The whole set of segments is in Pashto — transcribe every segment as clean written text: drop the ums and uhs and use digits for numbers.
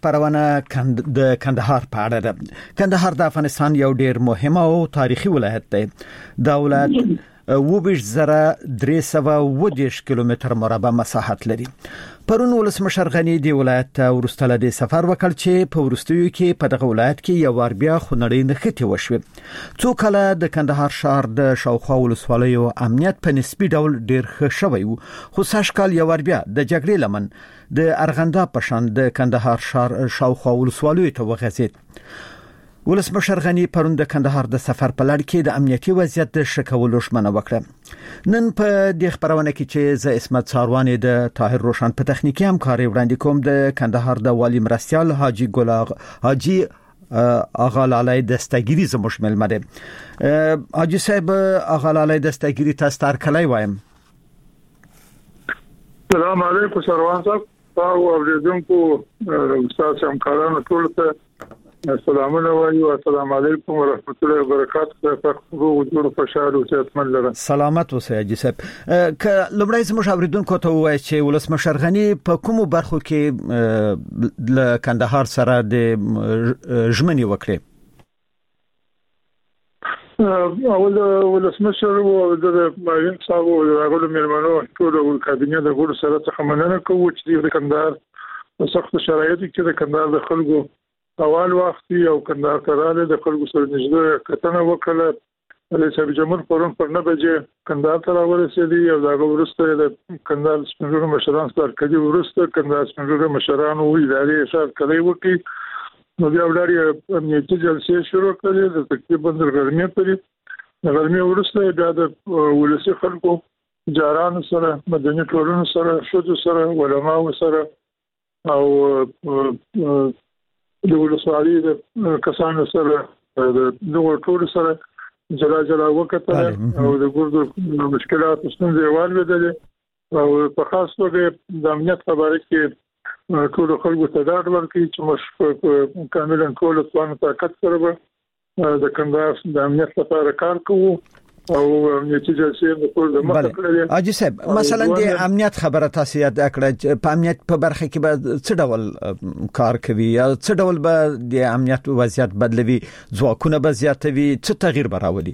پرونه د کندهار په اړه ده. کندهار د افغانستان یو ډیر مهم او تاریخي ولایت دی. دا ولایت 23,310 کیلومتر مربع مساحت لري. پرون ولسمشر غنی دی ولایت ته ورستله د سفر وکړ چې په ورستیو کې په دغه ولایت کې یو ور بیا خنړې نختی وشوه. څو کله د کندهار شهر د شاوخوا ولسوالیو امنیت په نسبی ډول ډیر ښه شوی وو، خو ساشکال یو ور بیا د جګړې لمن د ارغنده پشان د کندهار شهر شاوخوا ولسوالیو ته وغځید. ولسمشر غنی پرون د کندهار د سفر په لړ کې د امنیتي وضعیت د شکولو ژمنه وکړه. نن په دې خبرونه کې چې ز اسمت ساروانی د طاهر روشن په تخنیکی همکاري وړاندې کوم د کندهار د والی مرستيال حاجی آغا لالی دستگیری زموږ ملمه ده. حاجی صاحب آغا لالی دستگیری تاسو تر کله وایم. السلام علیکم سروان صاحب او اوریدونکو استاد همکارانو ټول ته السلام علیکم السلام علیکم ورحمت الله وبرکاته. تاسو جوړ خوشاله او صحتمند لرئ. سلامت اوسئ حاجی صاحب. ک لومړی زموږ اوریدونکو ته وایي چې ولسمشر غنی په کومو برخو کې ل کندهار سره د ژمنې وکړي؟ اول ولسمشر او د ماین صاحب او هغه مېرمنو ټول کابینه د ګور سره څخه مننه کوو چې د کندهار په سخت شرایطو کې د کندهار د خلکو اول وخت یو کندهار کراله د خلکو سره نږدې کتنه وکړه. رئیس جمهور پرون پر 9 بجې کندهار ته راورسېدی او دا وروسته د کندهار سپینږیرو مشران سره کړي وروسته کندهار سپینږیرو مشران او ادارې سره کړي وکړي. نو بیا وړاندې امنیتي جلسې شروع کړې د تقریبا د ګرمۍ پرې ګرمۍ وروسته بیا د ولسی خلکو جاران سره مدني ټولنو سره شوجو سره علماء سره او د ولسوالۍ د کسانو سره د نور ټول سره جلا وکړه او د ګردو مشکلات ستونزې والوځلې او په خاص توګه د امنیت خبره کې ټول خلکو ته دا ورکړي چې مش کاملا ټول ځوان طاقت سره د کندهار د امنیت لپاره کار کوو او امنیتي جلسې د ټول د مخ کړلې. حاجی صاحب مثلا د امنیت خبره تاسو یاد کړئ په امنیت په برخه کې به څه ډول کار کوي یا څه ډول به د امنیت وضعیت بدلوي، ځواکونه به زیاتوي، څه تغییر به راولي؟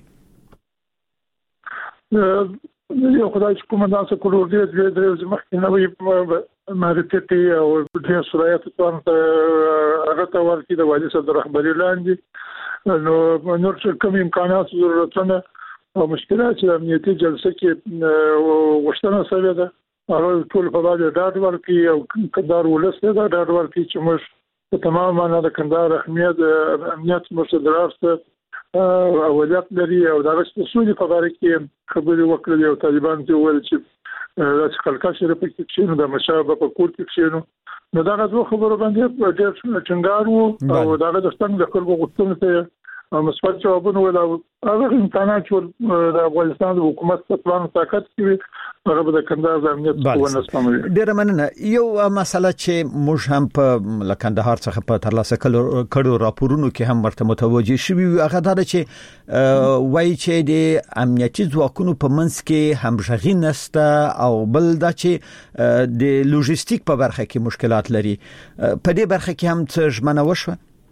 یو خدای چې کومندان څخه کولو دې د مخکې نوې معرفتي او د سرایت ته هغه ته ورکی د والي صدر رهبری لاندې نو نور څه کوم امکانات ضرورتونه او مشکلات چې امنیتي جلسه کې وشتنه سره ده هغه ټول په باندې ډاډ ورکړي او کندهار ولسته دا ډاډ ورکړي چې موږ په تمام معنا د کندهار امنیت مصدرات اولاد لري او دا رسمي په اړه کې خبرې وکړې او طالبان چې ویل چې د خلکا شری په کې چې د مشابه په کور کې شنو نو دا غوښتنه خبرو باندې ډېر څنګه او دا د څنګه د خلکو غوښتنه ته مثبت جوابونه ولا هغه امکانات چې د افغانستان د حکومت په پلان طاقت کې هغه د کندهار د امنیت ونه سموي. ډېر مننه. یو مسله چې موږ هم په کندهار څخه په ترلاسه کړو راپورونو کې هم ورته متوجي شوي هغه دا چې وایي چې د امنیتي ځواکونو په منځ کې همغږي نشته او بل دا چې د لوجستیک په برخه کې مشکلات لري. په دې برخه کې هم څه ژمنه وشوه؟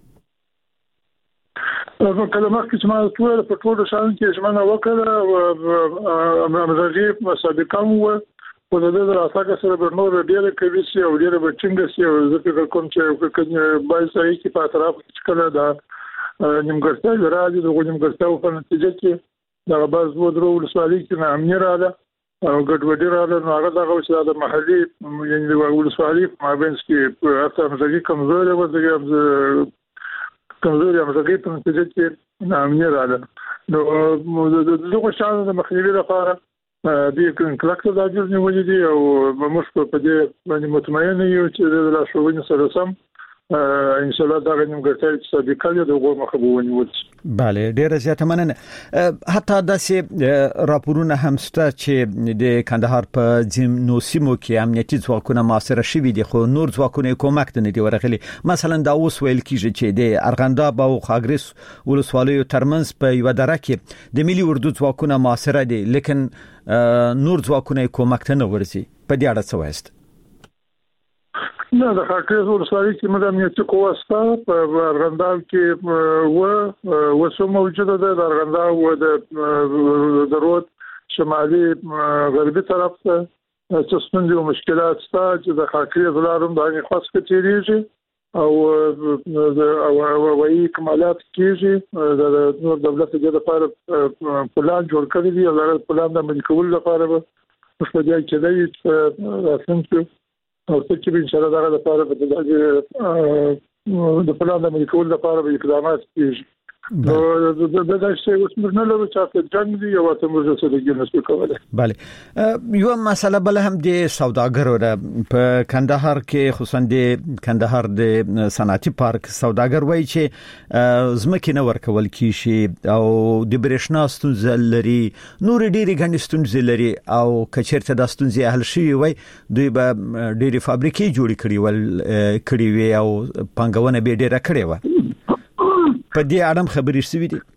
کلمه چې ما ټول په ټول شان کې ژمنه وکړه امرغي سابقه مو په دې راځه سره برنور ډیره کوي چې او ډیره بچنګ سي او ځکه کوم چې بای ځای کې په اطراف کې کله دا نیمګړتیا راځي د نیمګړتیا په نتیجه کې دا باز ودرو ولسوالۍ کې نه امنیت راځي او ګډوډي راځي نو هغه دغه چې د محلي یعنی د ولسوالۍ مابینس کې اته امرغي کمزوري وځي کمزوري امرغي په نتیجه کې امنیت راځي نو دغه شان د مخنیوي لپاره د کلکته د اجازه نیولې دي او موږ په دې باندې مطمئن یو چې د لاشوونې سره سم ان شاء الله دا غنیم ګټل چې سابقه د غو مخبوونی وځي. bale ډیره زیاته مننه. حتی داسې راپورونه هم شته چې د کندهار په ځینو سیمو کې امنیتي ځواکونه مؤثر شوي دي خو نور ځواکونه کومک نه دي ورغلي. مثلا دا اوس ویل کیږي چې د ارغنداب او خاګریس ولسوالیو ترمنځ په یو دره کې د ملي اردو ځواکونه مؤثر دي لیکن نور ځواکونه کومک ته نه ورسي. په دې اړه څه وایست؟ نه د خاکریز ولسوالۍ کې موږ امنیتي قوه ستا په ارغنداب کې وسو موجوده ده. د ارغنداب و د رود شمالي غربي طرف ته څه ستونزې او مشکلات ستا چې د خاکریز لارم د هغې خاص کې تیریږي او وایي کمالات کېږي. د نور دولت د لپاره پلان جوړ کړی دی او د پلان د عملي کولو لپاره به موږ په دې کې دی راتلونکي او څه چې ان شاء الله دغه لپاره به د پلان د عملي کولو لپاره به اقدامات کېږي. نو دا شی اوس موږ نه لرو چې جنگ دی او ته موږ څه دګي نشو کولای. بله یو مسله بل هم د سوداګرو ده په کندهار کې خصوصا د کندهار د صنعتي پارک سوداګر وایي چې زمکه نه ورکول کیږي او د برېښنا ستونزې لري نور ډېری غنډ ستونزې لري او کچېرته د ستونزې حل شي وي دوی به ډېری فابریکې جوړې کړې وي او پنګونه به ډېره کړې و. په دې اړه خبرې شوې دي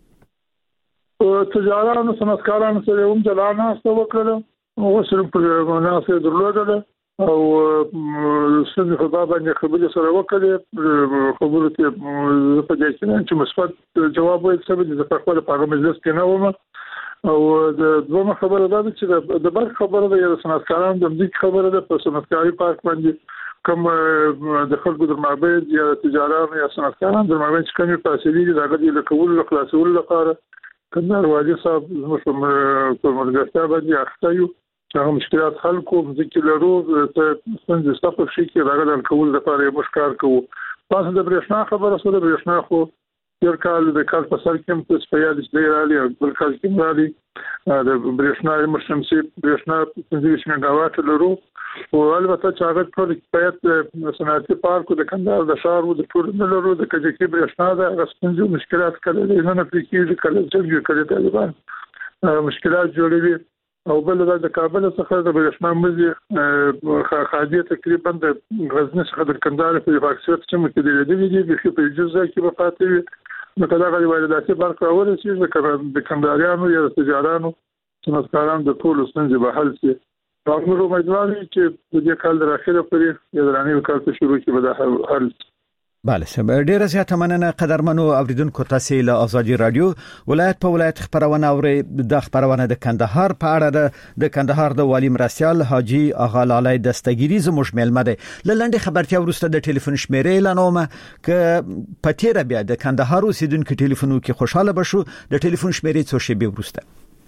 تجارانو صنعتکارانو سره هم ځلانه وکړه او سره په مناسبه درلوده او څنګه خبره باندې خبرې سره وکړه خبرې ته په دې چې مثبت جواب ورکړي د خپل په مجلس کې نه ومه او د دوه خبره ده چې د بل خبره ده د صنعتکارانو د دې خبره ده په صنعتکاري پارک باندې کوم د خلکو د معبد یا تجارانو یا صنعتکارانو د معبد چې کومې فاصلې دي هغه د کول او خلاصول لپاره کندهار والي صاحب زموږ په مرګسته باندې اخته یو چې هغه مشکلات حل کوو ځکه لرو ته څنګه ستاسو شي کې هغه د کول لپاره مشکار کوو. تاسو د برېښنا خبره سره برېښنا خو یو کال د کال په سر کې په سپیال دې راځي او بل کال کې راځي د برېښنا مرشمسي برېښنا 25 میگاوات لرو او البته چې هغه ټول کفایت صنعتي پارک د کندهار د ښار او د ټول لرو د کجکي برېښنا د غسنجو مشکلات کړي نه پریکېږي کله چې کله طالبان مشکلات جوړوي او بل د کابل څخه د برېښنا مزي خاصیت تقریبا د غزنی څخه د کندهار په فاکسیت چې متدلې دي په جزء کې په فاتوي نو کله غوړي وارداتي برخه ورسېږي د کندهاریانو یا تجارانو صنعتکارانو د ټول ستونزې به حل شي. موږ امیدوارو چې د دې کال راخره پرې د رانیو کال ته شروع کې به حل. بله ډیره زیاته مننه قدرمنو اوریدونکو تاسو له آزادي رادیو ولایت په ولایت خبرونه اوري. د خبرونه د کندهار په اړه د کندهار د والی مرسیال حاجی اغا لالی دستګيري زموږ ملمه ده. لاندې خبرتیا ورسته د ټلیفون شمیرې اعلانومه ک پتیره بیا د کندهار اوسیدونکو ټلیفونو کې خوشاله بشو د ټلیفون شمیرې څو شی به ورسته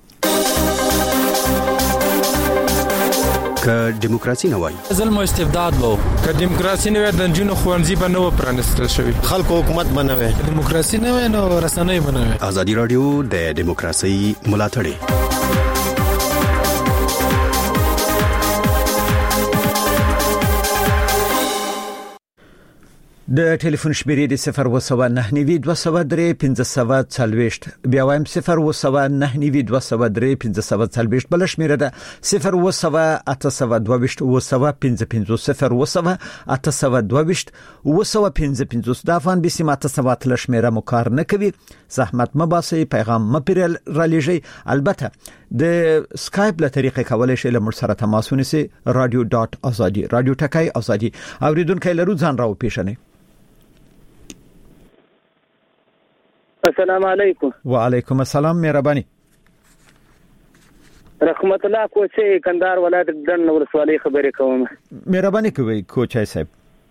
که دیموکراسي نه وای ظلم او استبداد وو که دیموکراسي نه وای د جنونو خوانزي به نو پرانستل شوی خلکو حکومت بنوي دیموکراسي نه وای نو رسنۍ بنوي. آزادي رادیو د دیموکراسي ملاتړ د ټلیفون شمیرې د 01992031540 بیا وایم 01992031540 بل شمیره ده 00822 د افغان بي سیمه تاسوات له شمیره مو کار نه کوي زحمت مباسي پیغام مپیرل را لېږي. البته د سکایپ له طریقې کولای شئ له موږ سره تماس ونیسئ radio.azadi رادیو ټکای ازادي اوریدونکو لرو ځان راو پیښنه. السلام علیکم. وعلیکم السلام مهرباني. رحمت الله کوچي کندهار ولایت دن ولسوالۍ خبرې کوم. مهرباني کوي کوچي صاحب.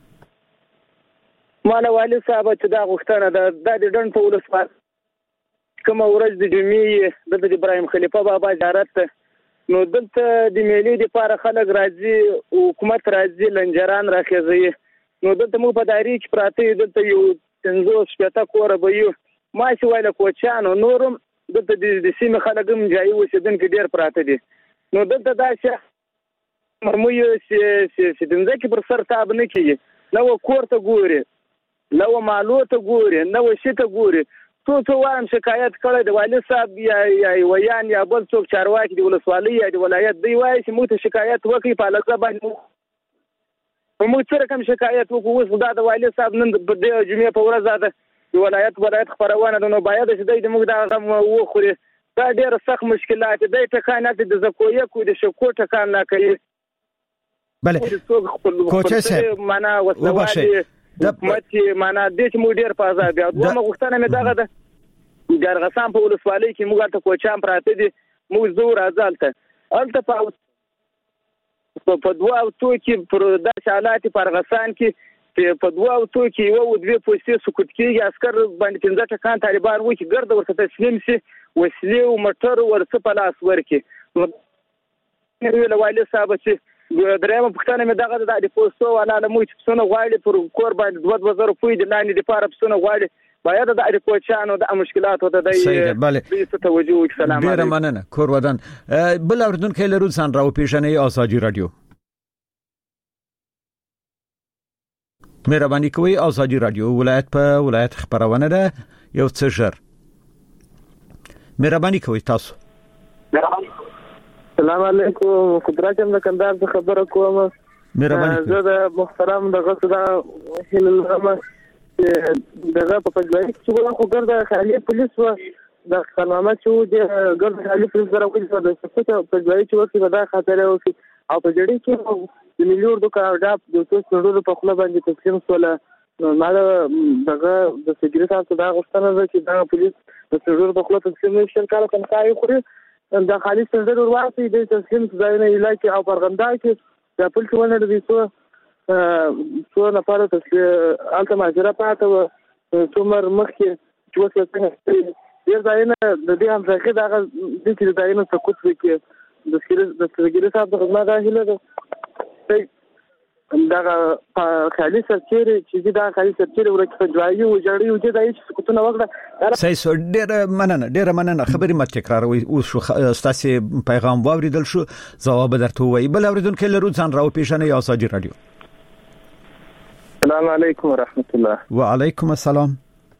مال والي صاحب چې دا غوښتنه ده د دن په ولسوالۍ کوم ورځ د جمعې د ابراهيم خلیفه بابا زیارت نو دلته د میلې لپاره خلک راځي حکومت راځي لنجران راخېږي نو دلته مو په دایره کې پراته دلته یو 500 کور به یو ما چې وایله کوچانو نورم دلته د سیمه خلګم جایي وسیدونکو ډیر پراته دي نو دلته دا چې مرموي چې دنده کې پر سر تاب نه کیږي نو کور ته ګوري نو مالو ته ګوري نو شي ته ګوري څو وایم شکایت کړی د والي صاحب یا ویان یا بل څوک چارواکي د ولسوالۍ یا د ولایت دی وایي چې موږ ته شکایت وکړي په لږه باندې موږ سره کوم شکایت وکړو اوس دا د والي صاحب نن د جمعې په ورځ ده د ولایت خبرونه د نو باید چې د موږ دا وخوري دا ډېر سخت مشکلات دی ټکانات د زکوې کو د شکو ټکان نه کوي بله کوچه صاحب معنا وسوالي حکومت معنا د چې مو ډیر په آزاد بیا دوه غوښتنه مې دغه ده ګرغسان په ولسوالۍ کې موږ ته کوچان پراته دي موږ زور ازالته الته په دوه اوتو کې پر داسې حالات پرغسان کې په دوه اوتو کې یو دوه پوستې سکوت کېږي عسكر باندې 15 ټکان طالبان وو چې ګرد ورته تسلیم شي وسلې او موټر ورڅ په لاس ورکي نو والي صاحب چې درېمه پښتنه مې دغه د پوسټو ولا له مو چې څونه غواړي پر کور باندې 2000 روپۍ د لاندې لپاره څونه غواړي باید د اړیکوچانو د مشکلاتو د دې توجه وکړي. سلام ډیر مننه کور ودان بل اوردونکو لرو ځان راو پیژنې آزادي رادیو مهرباني کوي آزادي رادیو ولایت په ولایت خبرونه ده یو څه ژر مهرباني کوي تاسو. السلام علیکم قدرت هم د کندهار څخه خبره کوم. مهرباني زه د محترم دغه صدا هلمه دغه په پنځه کې خو ګرځه خالي پولیس و د قانونامه چې د ګرځه خالي پولیس سره وکړي د څه په ځای چې ورته دا خاطر او او په جړی کې د مليون د کارډاپ د څو څلورو په خپل باندې تسلیم سول مال دغه د سګریټ دا غوښتنه ده چې دا پولیس د څلورو په خپل تسلیم نشي کار کوي خوري د خالي سندر ورواسي د تسلیم ځای نه علاقې او پرغندا کې د پولیس ونه د څو نفر ته الته ماجرا پاته څومره مخکې چې وسه څنګه ډیر ځایونه د دې هم ځکه دا د دې ځایونه سکوت وکړي د سګریټ صاحب د خدمت هله ده دا خالي سرچېره چې دا خالي سرچېره ورکه ځایي او جړی او چې دای چې سکوتونه وکړه صحیح ډیر مننه خبرې مت تکراروي او شو ستاسو پیغام واوریدل شو جواب درته وای بل اوریدونکو لرو ځان راو پیژنې آزادي رادیو. السلام علیکم ورحمت الله. وعلیکم السلام.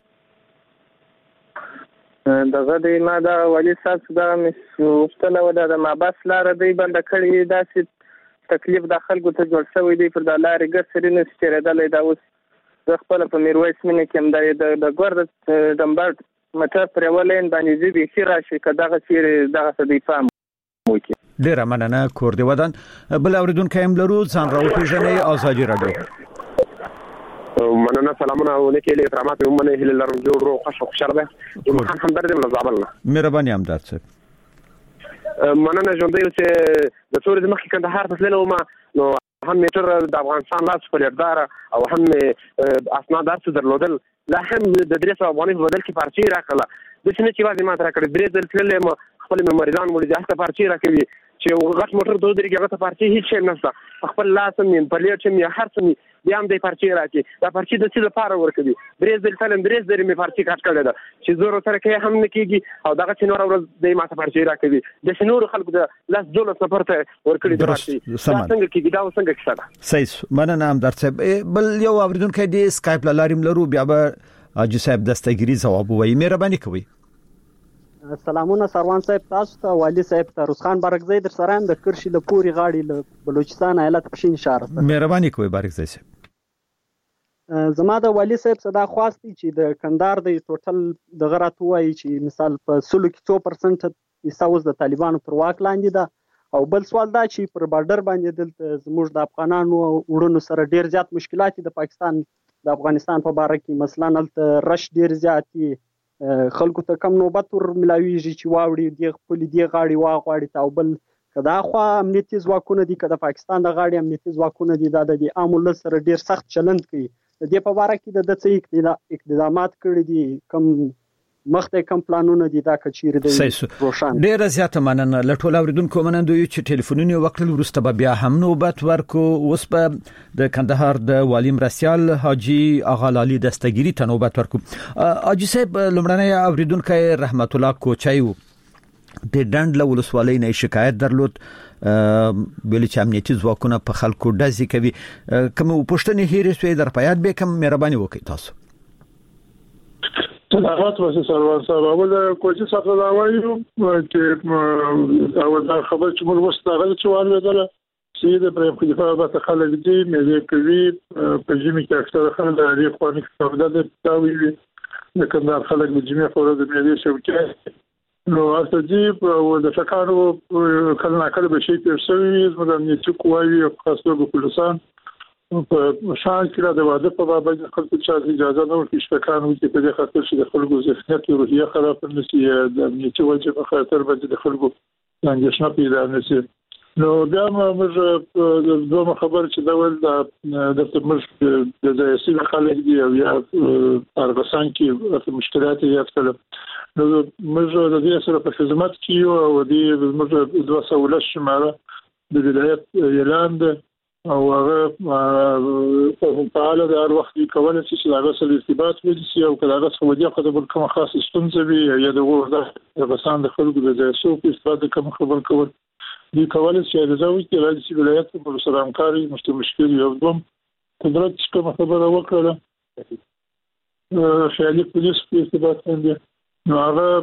دغه د ما دا ولی صاحب دا مستله ودا د ما بس لار دی بند کړی داسې تکلیف د خلکو ته جوړ شوی دی پر د لارې ګرځري نه ستېرېدل دا اوس خپل په میرویس مینه کې د ګورد دمبر مټر پر ولین باندې دې بي راشي کداغه چیرې دغه څه دی فهم وکي. ډیر مننه کور دی ودان بل اوریدونکو هم لرو ځان راو پیژنې آزادي رادیو. مننه سلامونه ولکه له احترامات ومنه هله لرم جوړ رو خوشاله ده محمد خندر دې مزابلنا مهرباني امداد صاحب مننه ژوندې چې د څوري د مخکې کندهار تسلیلو ما نو هم میټر د افغانستان لاس فلردار او هم اسناد درس درلودل لا هم د 300 افغاني په بدل کې پارچې راکړه د څه چې واځي ما تر کړې درې ځل تللې خپل مریضان مولې ځه پارچې راکوي چې غټ موټر دوه درې هغه ته پارچې هیڅ شي نشته خپل لاس مې په لیټ مې هر څه بیا هم د پارچې راکې دا پارچې د څه لپاره ورکوي درې ځل تلم درې ځل مې پارچې کاټ کړل دا چې زور سره کې هم نه کیږي او دغه چې نور ورځ د ماته پارچې راکوي د شنور خلکو د لاس دولت سفر ته ورکړي د پارچې څنګه کې دا څنګه کیسه صحیح مننه هم درته بل یو اوریدونکو د اسکایپ لاریم لرو بیا به اجي صاحب دستګيري جواب وایي مهرباني کوي. سلامونه سروان صاحب تاسو ته والي صاحب ته روسخان بارکزی در سره هم د کرشي له پوری غاړي له بلوچستان ایالت پښین شهر مهرباني کوي بارکزی صاحب زما د والي صاحب صدا خواستي چې د کندهار د ټوټل د غرات وایي چې مثال په سلو کې 2% ایساوس د طالبانو پر واک لاندې ده او بل سوال دا چې پر بارډر باندې دلته زموږ د افغانانو وړونو سره ډیر زیات مشکلات د پاکستان د افغانستان په باره کې مثلا الته رش ډیر زیات خلکو ته کم نوبت ور ملاویږي چې واوړي د خپل دی غاړي واغواړي او بل کدا خو امنیتي ځواکونه دي کدا پاکستان د غاړي امنیتي ځواکونه دي د عامل سره ډیر سخت چلند کوي د دې په واره کې د څه اقدامات کړی دي کم مخته کم پلانونه دي دا کچیر دي روشن ډیر زیات مننه لټول اوریدونکو مننه یو چې ټلیفونونه وکړل ورسته بیا هم نوبت ورکو اوس په د کندهار د والی مرسیال حاجی اغالالي دستګيري ته نوبت ورکو. حاجی صاحب لمړنۍ اوریدونکو رحمت الله کوچایو د ډنډ له ولسوالۍ نه شکایت درلود ویل چې امنیتي ځواکونه په خلکو ډزې کوي کوم پښتني هیرې سوی در پیاد به کوم مهرباني وکړئ تاسو. سلامات واسه سروان صاحب اول کوچه څخه دا وایو چې او دا خبر چې موږ وستاغه چې وانه ویل چې د پرې په دفاع به خلک دي مې کوي په جمی کې اکثر خلک د اړې خوانې څخه د تاوی د کندهار خلک د جمی فورا د مې شوکه نو ارتجیب او د فکرو کله ناکله به شي پرسوي زموږ امنیتي قواوي او خاصو پولیسان په شان کې د واده په باب د خلکو چې اجازه نه ورکړي شپکانو چې په دې خاطر چې د خلکو ذهنیت او روحیه خراب نشي د امنیتي وجه په خاطر باندې د خلکو څنګه پیدا نشي نو بیا موږ دوه خبر چې دا ول د موږ د ځایسي خلک دی او یا ارغسان کې مشکلات یې خپل نو موږ د دې سره په خدمت کې او د موږ 200 شماره د ولایت اعلان ده او هغه په تعالی د هر وخت کولای شي چې هغه سره ارتباط ولري او کله هغه سمدي خبر کوم خاص ستونزه وي یا د ورغسان د خلکو د ځایسو په استفاده کوم خبر کول دي کولای شي د زوی کې راځي ولایت په سره همکاري مشکل یو دوم قدرت کوم خبره وکړه خیالي پولیس په ارتباط باندې نو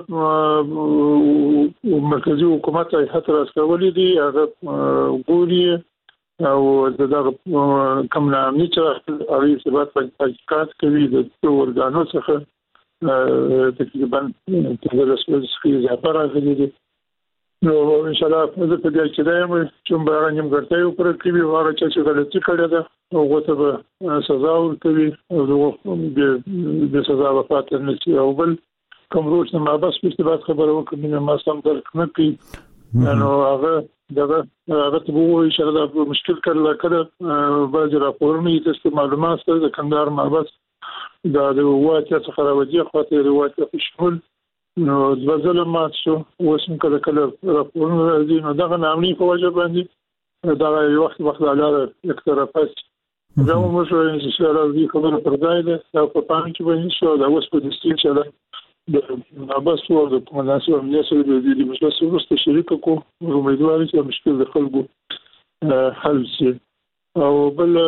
هغه مرکزی حکومت یې هڅه راوړلې دي هغه ګوري او دغه کوم نامې چې هغه ارتباط په تحقیقات کوي د ورګانو څخه تقریبا د رسمي ځای راغلي دي نو ان شاء الله زه په دې کې دا یم چې موږ نیمګړتیا وکړو کوي هغه چې غلطي کړې ده او غوته به سزا ورکوي او د سزا وفات نه شي او بل کوم روز نه ما بس په ارتباط خبره وکړم ما سم درک نه کوي نو هغه ته وو ان شاء الله مشکل کړل باز راپورونه یې معلومات سره د کندهار محبس د واقعیت څخه راوځي خاطر واقعیت په شمول نو د ظلمات شو وسم کله راپورونه راځي نو دغه نامني په وجه باندې دا یو وخت علاوه یک طرفه دا موږ ان شاء الله دې خبره پر ځای ده او په پام کې باندې شو دا اوس په دستي چې د نابس او د کومناسو امنیت سره د دې مجلس وروسته شریک کو امیدوار چې مشکل د خلکو حل شي او بل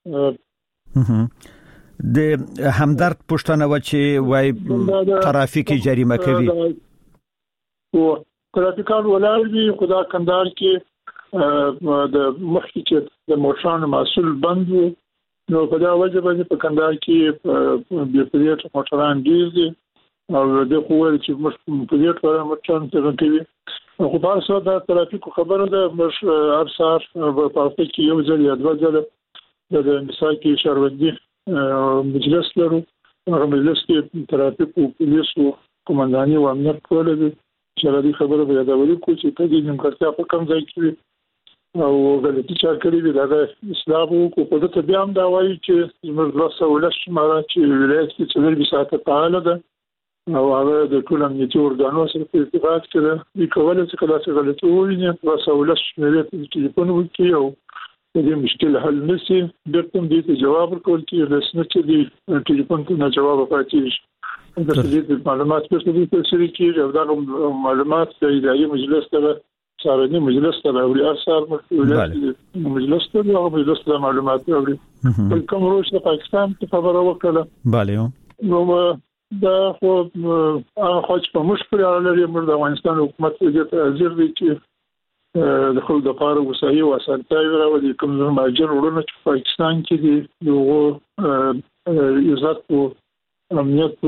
د همدرد پښتنه و چې وای ترافیکي جریمه کوي او ترافیکان ولر دي خدا کندهار کې د مخکې د موشان مسول بند نو په دا وجه باندې په کندهار کې د پریټ موټران دي او د قوت چې مش په دې ټول موټران څنګه کوي خو په اساس د ترافیکو خبره ده مش ارسار په پاتې کې یو ځل یا دوه ځله د مساکي شهروندي مجلس لرو هغه مجلس کې ترافیک او پولیس او قومنداني او امنیت کول دي چې د خبرو په یادولو کې چې په دې نیمګړتیا په کم ځای کې او غلطي چا کړی دی دا اسلام او په دې بیا هم دا وایي چې موږ 200 شماره چې ولایت کې څلور بساته تعالی ده او هغه د ټول امنیتي ورګانو سره په ارتباط کې ده د کولای چې کله څه غلطي وویني 200 شماره ټلیفون وکړي او دې مشکل حل نشي درته دې جواب ورکول چې رسنه چې دې ټلیفون ته جواب پاتې د دې معلومات په دې سره چې دا معلومات د اداري مجلس ته سارني مجلس ته او ارسال مجلس ته او مجلس ته معلومات اوري کوم روش د پاکستان په خبره وکړه bale نو دا خو هغه په مشکل لري موږ د افغانستان حکومت ته حاضر دي چې د خپل د پاره وسایي او اسانتیاوي راوړي کوم ماجر ورونه چې پاکستان کې دي یو عزت او امنیت او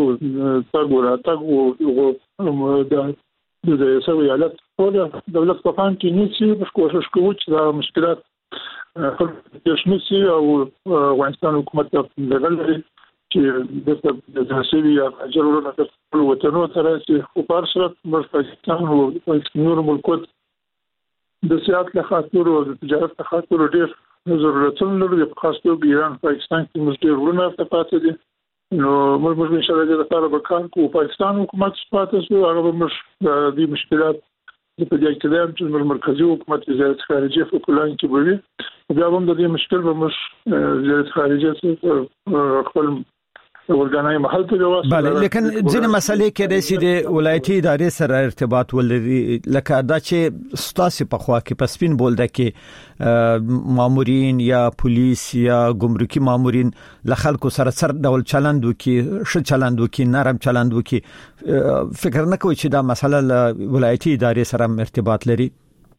تګ د سویالت ټول دولت په پام کې نیسي په کوشش کوي چې دا مشکلات خلک نشي او افغانستان حکومت ته لګل چې د سوي اجر ورونه د وطنو سره چې خو پارسره د پاکستان او نور ملکونو د سیاست له خاطر او د تجارت له خاطر ډېر ضرورتونه لري په خاص توګه ایران پاکستان کې موږ ډېر ورونه ارتباط دي نو موږ ان شاء الله د لپاره وکړو کو پاکستان حکومت سپاته سو هغه موږ د مشکلات د په دې کې د مرکزی حکومت وزارت خارجه فکلان کې وي بیا هم د دې مشکل به موږ وزارت خارجه څخه خپل ورګانای محل ته جواز بله لیکن ځینې مسلې کې د سیده ولایتي ادارې سره ارتباط ولري لکه دا چې ستاسو په خوا کې پسپین بولده کې مامورین یا پولیس یا ګمرکي مامورین له خلکو سره ډول چلند وکي ش چلند وکي نرم چلند وکي فکر نه کوي چې دا مسله له ولایتي ادارې سره ارتباط لري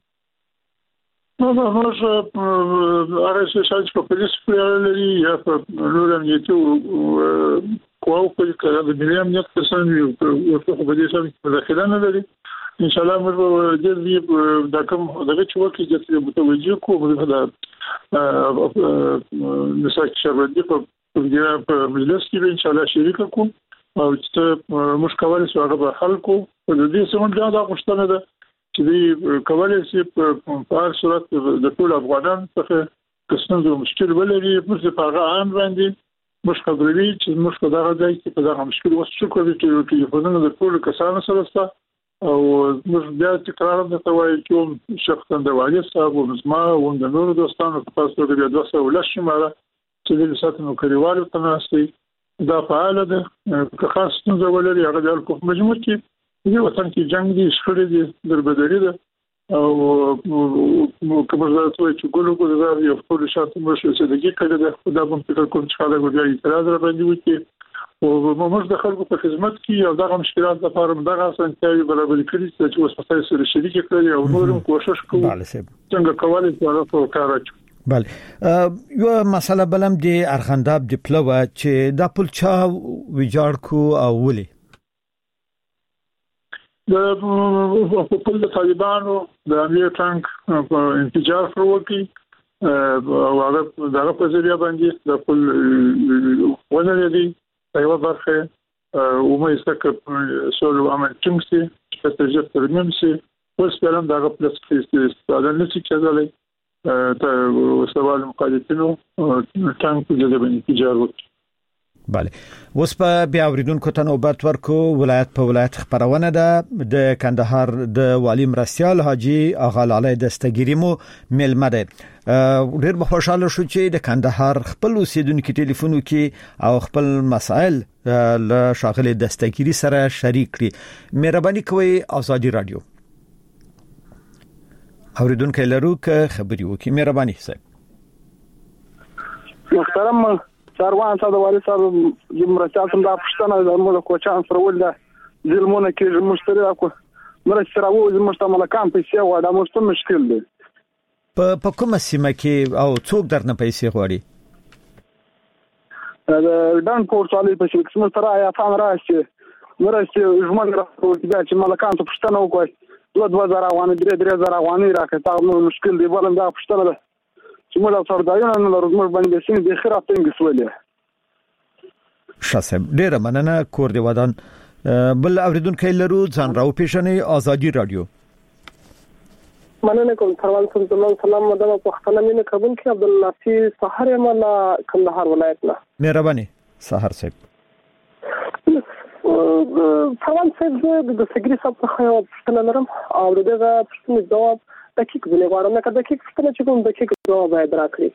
نو موږ هغه څه چې په پولیس کې لري یا په نور امنیتي قواو کې کله د ملي امنیت کسان یو په دې سره مداخله نه لري ان شاء الله موږ دې د کوم دغه چوکې چې متوجه کوو د نساء شربندي په مجلس کې ان شاء الله شریک کوو او چې موږ کولای شو هغه خلکو په دې سمون دا غوښتنه ده چې کولای شي په هر صورت د ټول افغانان څخه کسانو مشکل ولري موږ په هغه عام باندې موږ خبرې چې موږ په دغه ځای کې په دغه مشکل وسو کوي چې ټلیفونونه د ټول کسانو سره او موږ بیا تکرار نه کوي چې شخصا د والي صاحب او زما او د نورو دوستانو په تاسو کې د 200 شماره چې د ساتنو کلیوالو تناسي دا فعال ده که خاص څنګه ولري هغه د الکوف مجموعه کې یو وطن کې جنگ دي شخړې دي دربدري ده او کومه ځای چې ګلو دا یو ټول شاته مو شو چې دغه کله د خدای په فکر کوم چې خلک ورته اعتراض را باندې وکړي او موږ د خلکو په خدمت کې او دغه مشکلات لپاره دغه اسانتیاوي برابر کړي چې اوس په سره شریک کړي او نورم کوشش کوو څنګه کولای شو هغه کار وکړو. بله یو مسله بلم دی ارغنداب دی پلوه چې د پل چا ویجاړ کو او ولي د خپل طالبانو د امیر ټانک په انفجار وروکي او هغه دغه په ذریعہ باندې د خپل ونه دی یو برخه او مې څنګه سولو عمل چمسي چې په تجربه ترمیم سي اوس پرم دغه پلس استفاده نشي کېدلی ته سوال مقالتینو ټانک په ځای باندې انفجار وکړي. بله اوس په بیا اوریدونکو ته نوبت ورکو ولایت په ولایت خبرونه ده د کندهار د والی مرستیال حاجی اغا لاله دستګيري مو ملمه ده ډېر خوشاله شو چې د کندهار خپل اوسیدونکو ټلیفونو کې او خپل مسائل له شاغله دستګيري سره شریک کړي. مهرباني کوئ ازادي رادیو اوریدونکو لرو که خبري وکي. مهرباني صاحب. محترم چاروان صاحب د والي صاحب مرستيال سم دا پښتنه د موږ کوچان سره ول ده ظلمونه کې مشتري راکو مرستي راو زموږ ته ملکان پیسې وړه موږ ته مشکل دي په کومه سیمه کې او څوک درنه پیسې غواړي دان پورتالي په څیر څه تر آیا فهم راشي مرستي ژوند راو چې ملکان ته پښتنه وکړي 2000 روانه 3000 روانه راکړه تا مشکل دی بلم دا پښتنه ده چې موږ تر دایونه نه لرو موږ باندې سین د خیرات څنګه سولې شاسم ډیر مننه کور دی ودان بل اوریدونکو لرو ځان راو پیښنې ازادي رادیو مننه کوم تروان سلام مدام پښتنه مینه قبول کړ عبد الناصر سحر مالا کندهار ولایت نه مهرباني سحر صاحب تروان صاحب د سګری صاحب څخه پښتنه لرم او دغه پښتنه جواب دقیق بنه غواړم نه دقیق پښتنه چې کوم دقیق جواب باید راکړي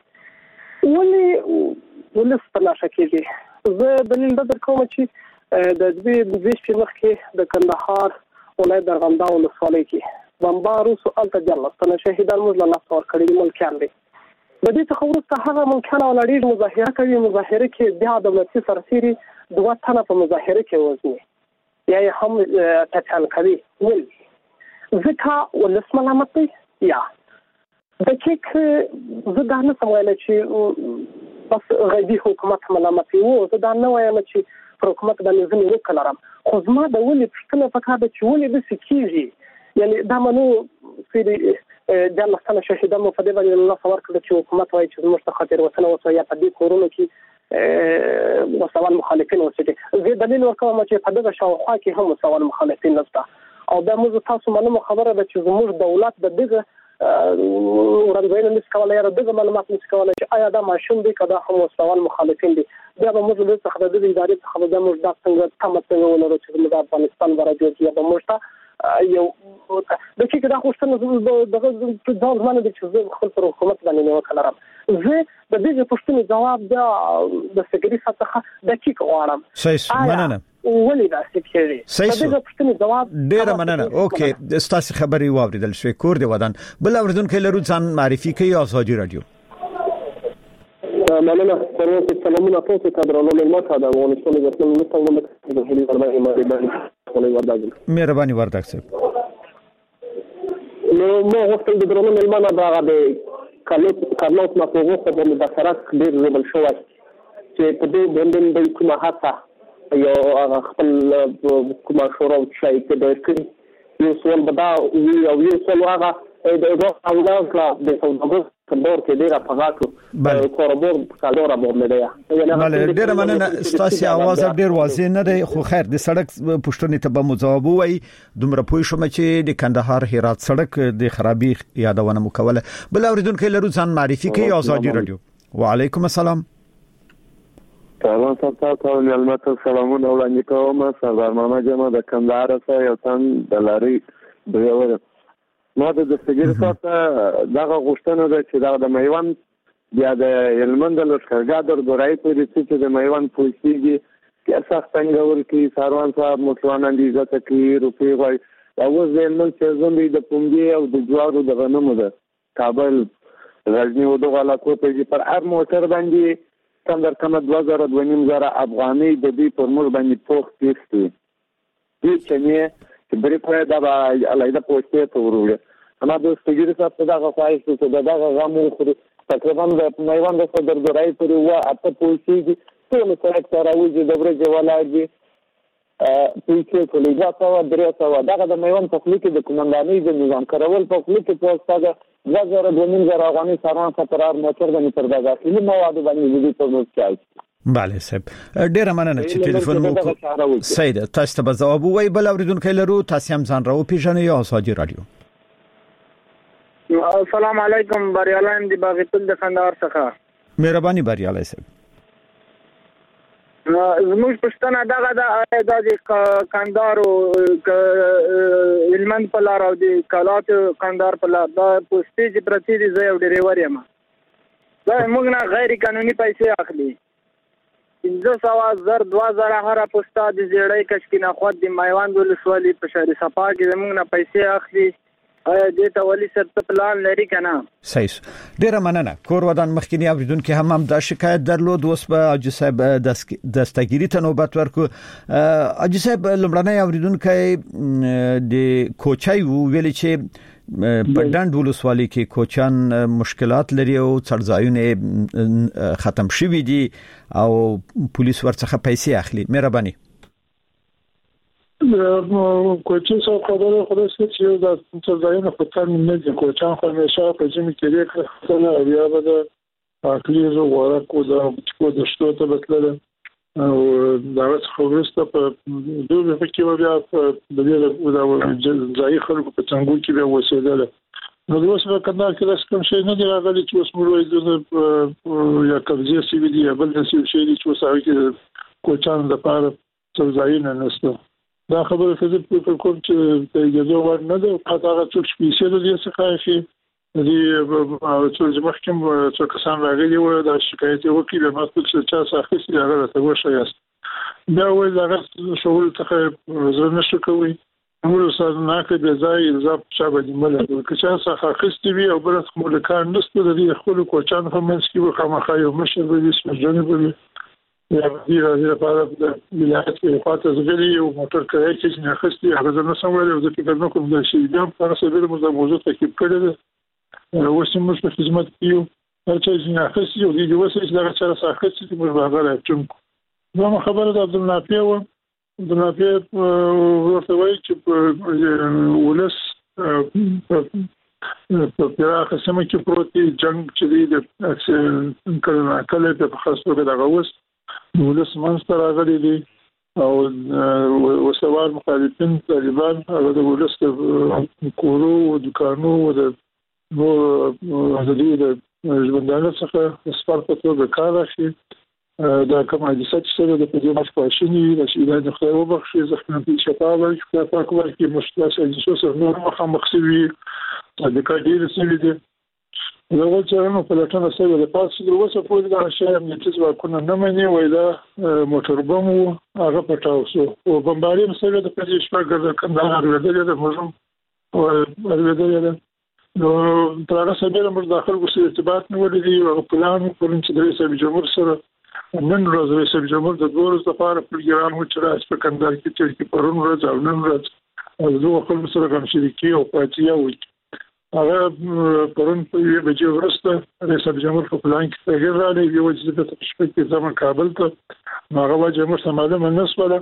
ولې ستناشه کېږي زه دلیل درکوم چې د دې په وخت کې د کندهار ولایت درغمدا ولسوالۍ کې بمبارو سوال ته جلستنه شهیدان موږ له لاس ور کړی ملکان دي د دې څخه وروسته هغه ملکان ولړي مظاهره کوي مظاهره کې بیا دولتي سرتيري دوه تنه په مظاهره کې وزني یا هم تکل کوي ځکه ولسمه لامتي یا دقیق زه دا نه سمویل چې بس غیبي حکومت ملامتي وو زه دا نه وایم چې حکومت باندې ځنې وکړم خو زما د ولې پښتنه پکاره ده چې ولې د سکیږي یعنی دا منو چې د مستنه شهیدان مو په دې باندې الله څور کړ چې حکومت وایي چې موږ ته خاطر وطن او یا په دې کورونو کې مساوان مخالفین اوسېږي زه دلیل ورکوم چې په دغه شاوخوا کې هم مساوان مخالفین نشته او دا موږ تاسو معلومه خبره ده چې زموږ دولت د دغه ورنځوینه نس کولای یا دغه معلومات نس کولای چې آیا دا ماشوم دی کدا هم مساوان مخالفین دي بیا به موږ له څخه د ادارې څخه د موږ د څنګه تمته ولرو چې د افغانستان برابر دی به موږ ته یو د چې دا خوشتنه دغه ځان باندې چې خپل پر حکومت باندې نه وکړم زه د دې پښتنې جواب د سګری څخه دقیق غواړم صحیح مننه ولې دا سکیږي د دې پښتنې جواب ډیر مننه اوکې ستاسو خبري واوریدل شوې کور دی ودان بل اوریدونکو لرو ځان معرفي کوي ازادي رادیو مننه سلام سلامونه تاسو ته درنو ملمات دا افغانستان د خپل مستقبل د هلي مهرباني وردګ صاحب نو مو وختل د درنو ملمانه دا د کارلوس مافوغو په مذاکرات ډیر زبل شو چې په دې باندې د کومه هڅه یو خپل کومه شورا چې د کړی یو سوال به دا وي او یو سوال هغه د انداز لا د سوداګر کندور کې ډیره پغاټو کوربور کالورا باندې بله ډیره مننه ستاسو आवाज ډیر واضح نه دی خو خیر د سړک پښتنې ته به مجواب وای دومره پوه شوم چې د کندهار هرات سړک د خرابي یادونه مکوله بل اوریدونکو لرو ځان معرفي کوي آزادي رادیو وعلیکم السلام سلام تاسو ته علمت سلامونه وړاندې کوم سردار محمد جمع د کندهار څخه یو تن د لاري دیوره ما د دستګیر څخه دغه غوښتنه ده چې د میوند یا د هلمند د لښکرګاه د ګورای پورې چې د میوند پولیسي کې اساس څنګه ورکی ساروان صاحب مسلمانان دي عزت کوي روپی وای او د هلمند چې زموږ د پونګي او د جوارو د غنمو ده کابل غزنی او دغه علاقو په پر هر موټر باندې څنګه کم 2000 افغاني د دې پر مور باندې پوښ کیسته دې چې نه بری په دا علایده پوسټه ته ورول اما د سګیر صاحب ته دا غواړي چې دا غمو خو تقریبا د میوند د صدرګرای پر و اته پوسټي ټول سره راوځي د برج ولادي پوسټه کولې دا څو درې دا د میوند په خلیک د کومندانۍ د نظام کارول په خلیک په ستاګه 2000 افغاني ساران خطرار موټر باندې پرداګه کله مواد باندې دې په نوټ چای بله صاحب ډیره مننه چې ټلیفون مو سید تاسو ته جواب وای بل اوریدونکو لرو تاسو هم ځان راو پیژنئ یا آزادي رادیو السلام علیکم بریالان دی باغتل د کندهار څخه مهرباني بریالای صاحب زموږ پښتنه دغه د کندهار او هلمند په لار او د کالات کندهار په لار دا پوسټیج پرتی دی زه یو ډریور یم دا موږ نه غیر قانوني پیسې اخلي 2000 2000 هر پوسټا د زیړی کشکینه خو د میوند ولسوالۍ په شهر صفا کې موږ نه پیسې اخلي دې ته ولې ست پلان لري کنه صحیح ډیره مننه کور ودان مخکینی اوریدونکو هم دا شکایت درلود اوس به اجي صاحب دستګيري ته نوبت ورکو اجي صاحب لمړنۍ اوریدونکو د کوچای ویل چې په ډنډ ولسوالۍ کې کوچان مشکلات لري او څړځایونه ختم شوي دي او پولیس ورڅخه پیسې اخلي مهرباني کوچي څو خبره خو چې دا څړځایونه په تان نه دي کوچان خو همیشه په جمی کې لري او بیا به د اکلیز او ورکو د شتو ته بتله او دا څه ورسته په دوه کې بیا د دې ځای خلکو په څنګه کې به وسیدل نو د اوس په کندهار کې داس کوم شي نه دی راغلی چې اوس موږ یا قبضه سی وی دی بل د سی شي چې اوس هغه کې کوچان د پاره ځای نه نسته دا خبره چې په کوم چې یو ور نه ده هغه څه سپیشل دي څه شي دې څو مخکم څو کسان راغلي و دا شکایت وکړي د ماته چې چا ساخصي هغه ته وشایست دا وایي دا شغل ته زړه نشو کوي موږ سره نه کې د ځای الزام شابه مل که چا ساخصي وي او بل څه ملکان نشته د دې خپل کوچان هم منځ کې خامخا یو مشر به اسمه به یا دې لپاره د ولایت کې خاطر زغلی او موټر کوي چې نه خستي هغه نه سمول او د فکر نه کوم د شي بیا په تاسو به موضوع تکلیف کړی وسیم موږ په خدمت کې یو چې نه خستي او دې وسې چې دا څه ساخصي چې موږ هغه راځو نو خبره د عبدالنافع و عبدالنافع ورته وایي چې ولس په پراخه سیمه کې پروتي جنگ چې د کله په خاصه د غوس ولس منځ راغلي دي او وسوال مخالفین طالبان هغه د ولس کورو او دکانو او د نو د دې ژوندانه څخه سپارت په کار شي دا کوم حادثه چې د دې مشکواشنی د شیدای د خو وبخښي ځکه چې شفاف او په کومه کې مشکلات چې څه نور مخه مخسوي د کډیر سوي دي نو چې نو په لټه سره د پاتې د وسه په دغه شی چې واکونه نه مني وایدا موټر بم هغه پټاو شو او بمباري سره د پېښې شپږ د کندهار ورته د موږ او ورته نو تر هغه سره موږ داخل وسه ارتباط نه ولري او پلان کوم چې د رئیس جمهور سره نن ورځ رئیس جمهور د دوه ورځې لپاره پروګرام وچرای په کندهار کې چې پرون ورځ او نن ورځ او دوه خپل سره کوم شریکي او پاتیا وي هغه پرون په یوه بجې ورسته رئیس جمهور په پلان کې تغیر راغلی یو چې د تشکیل ځم کابل ته هغه جمهور سماله منسبه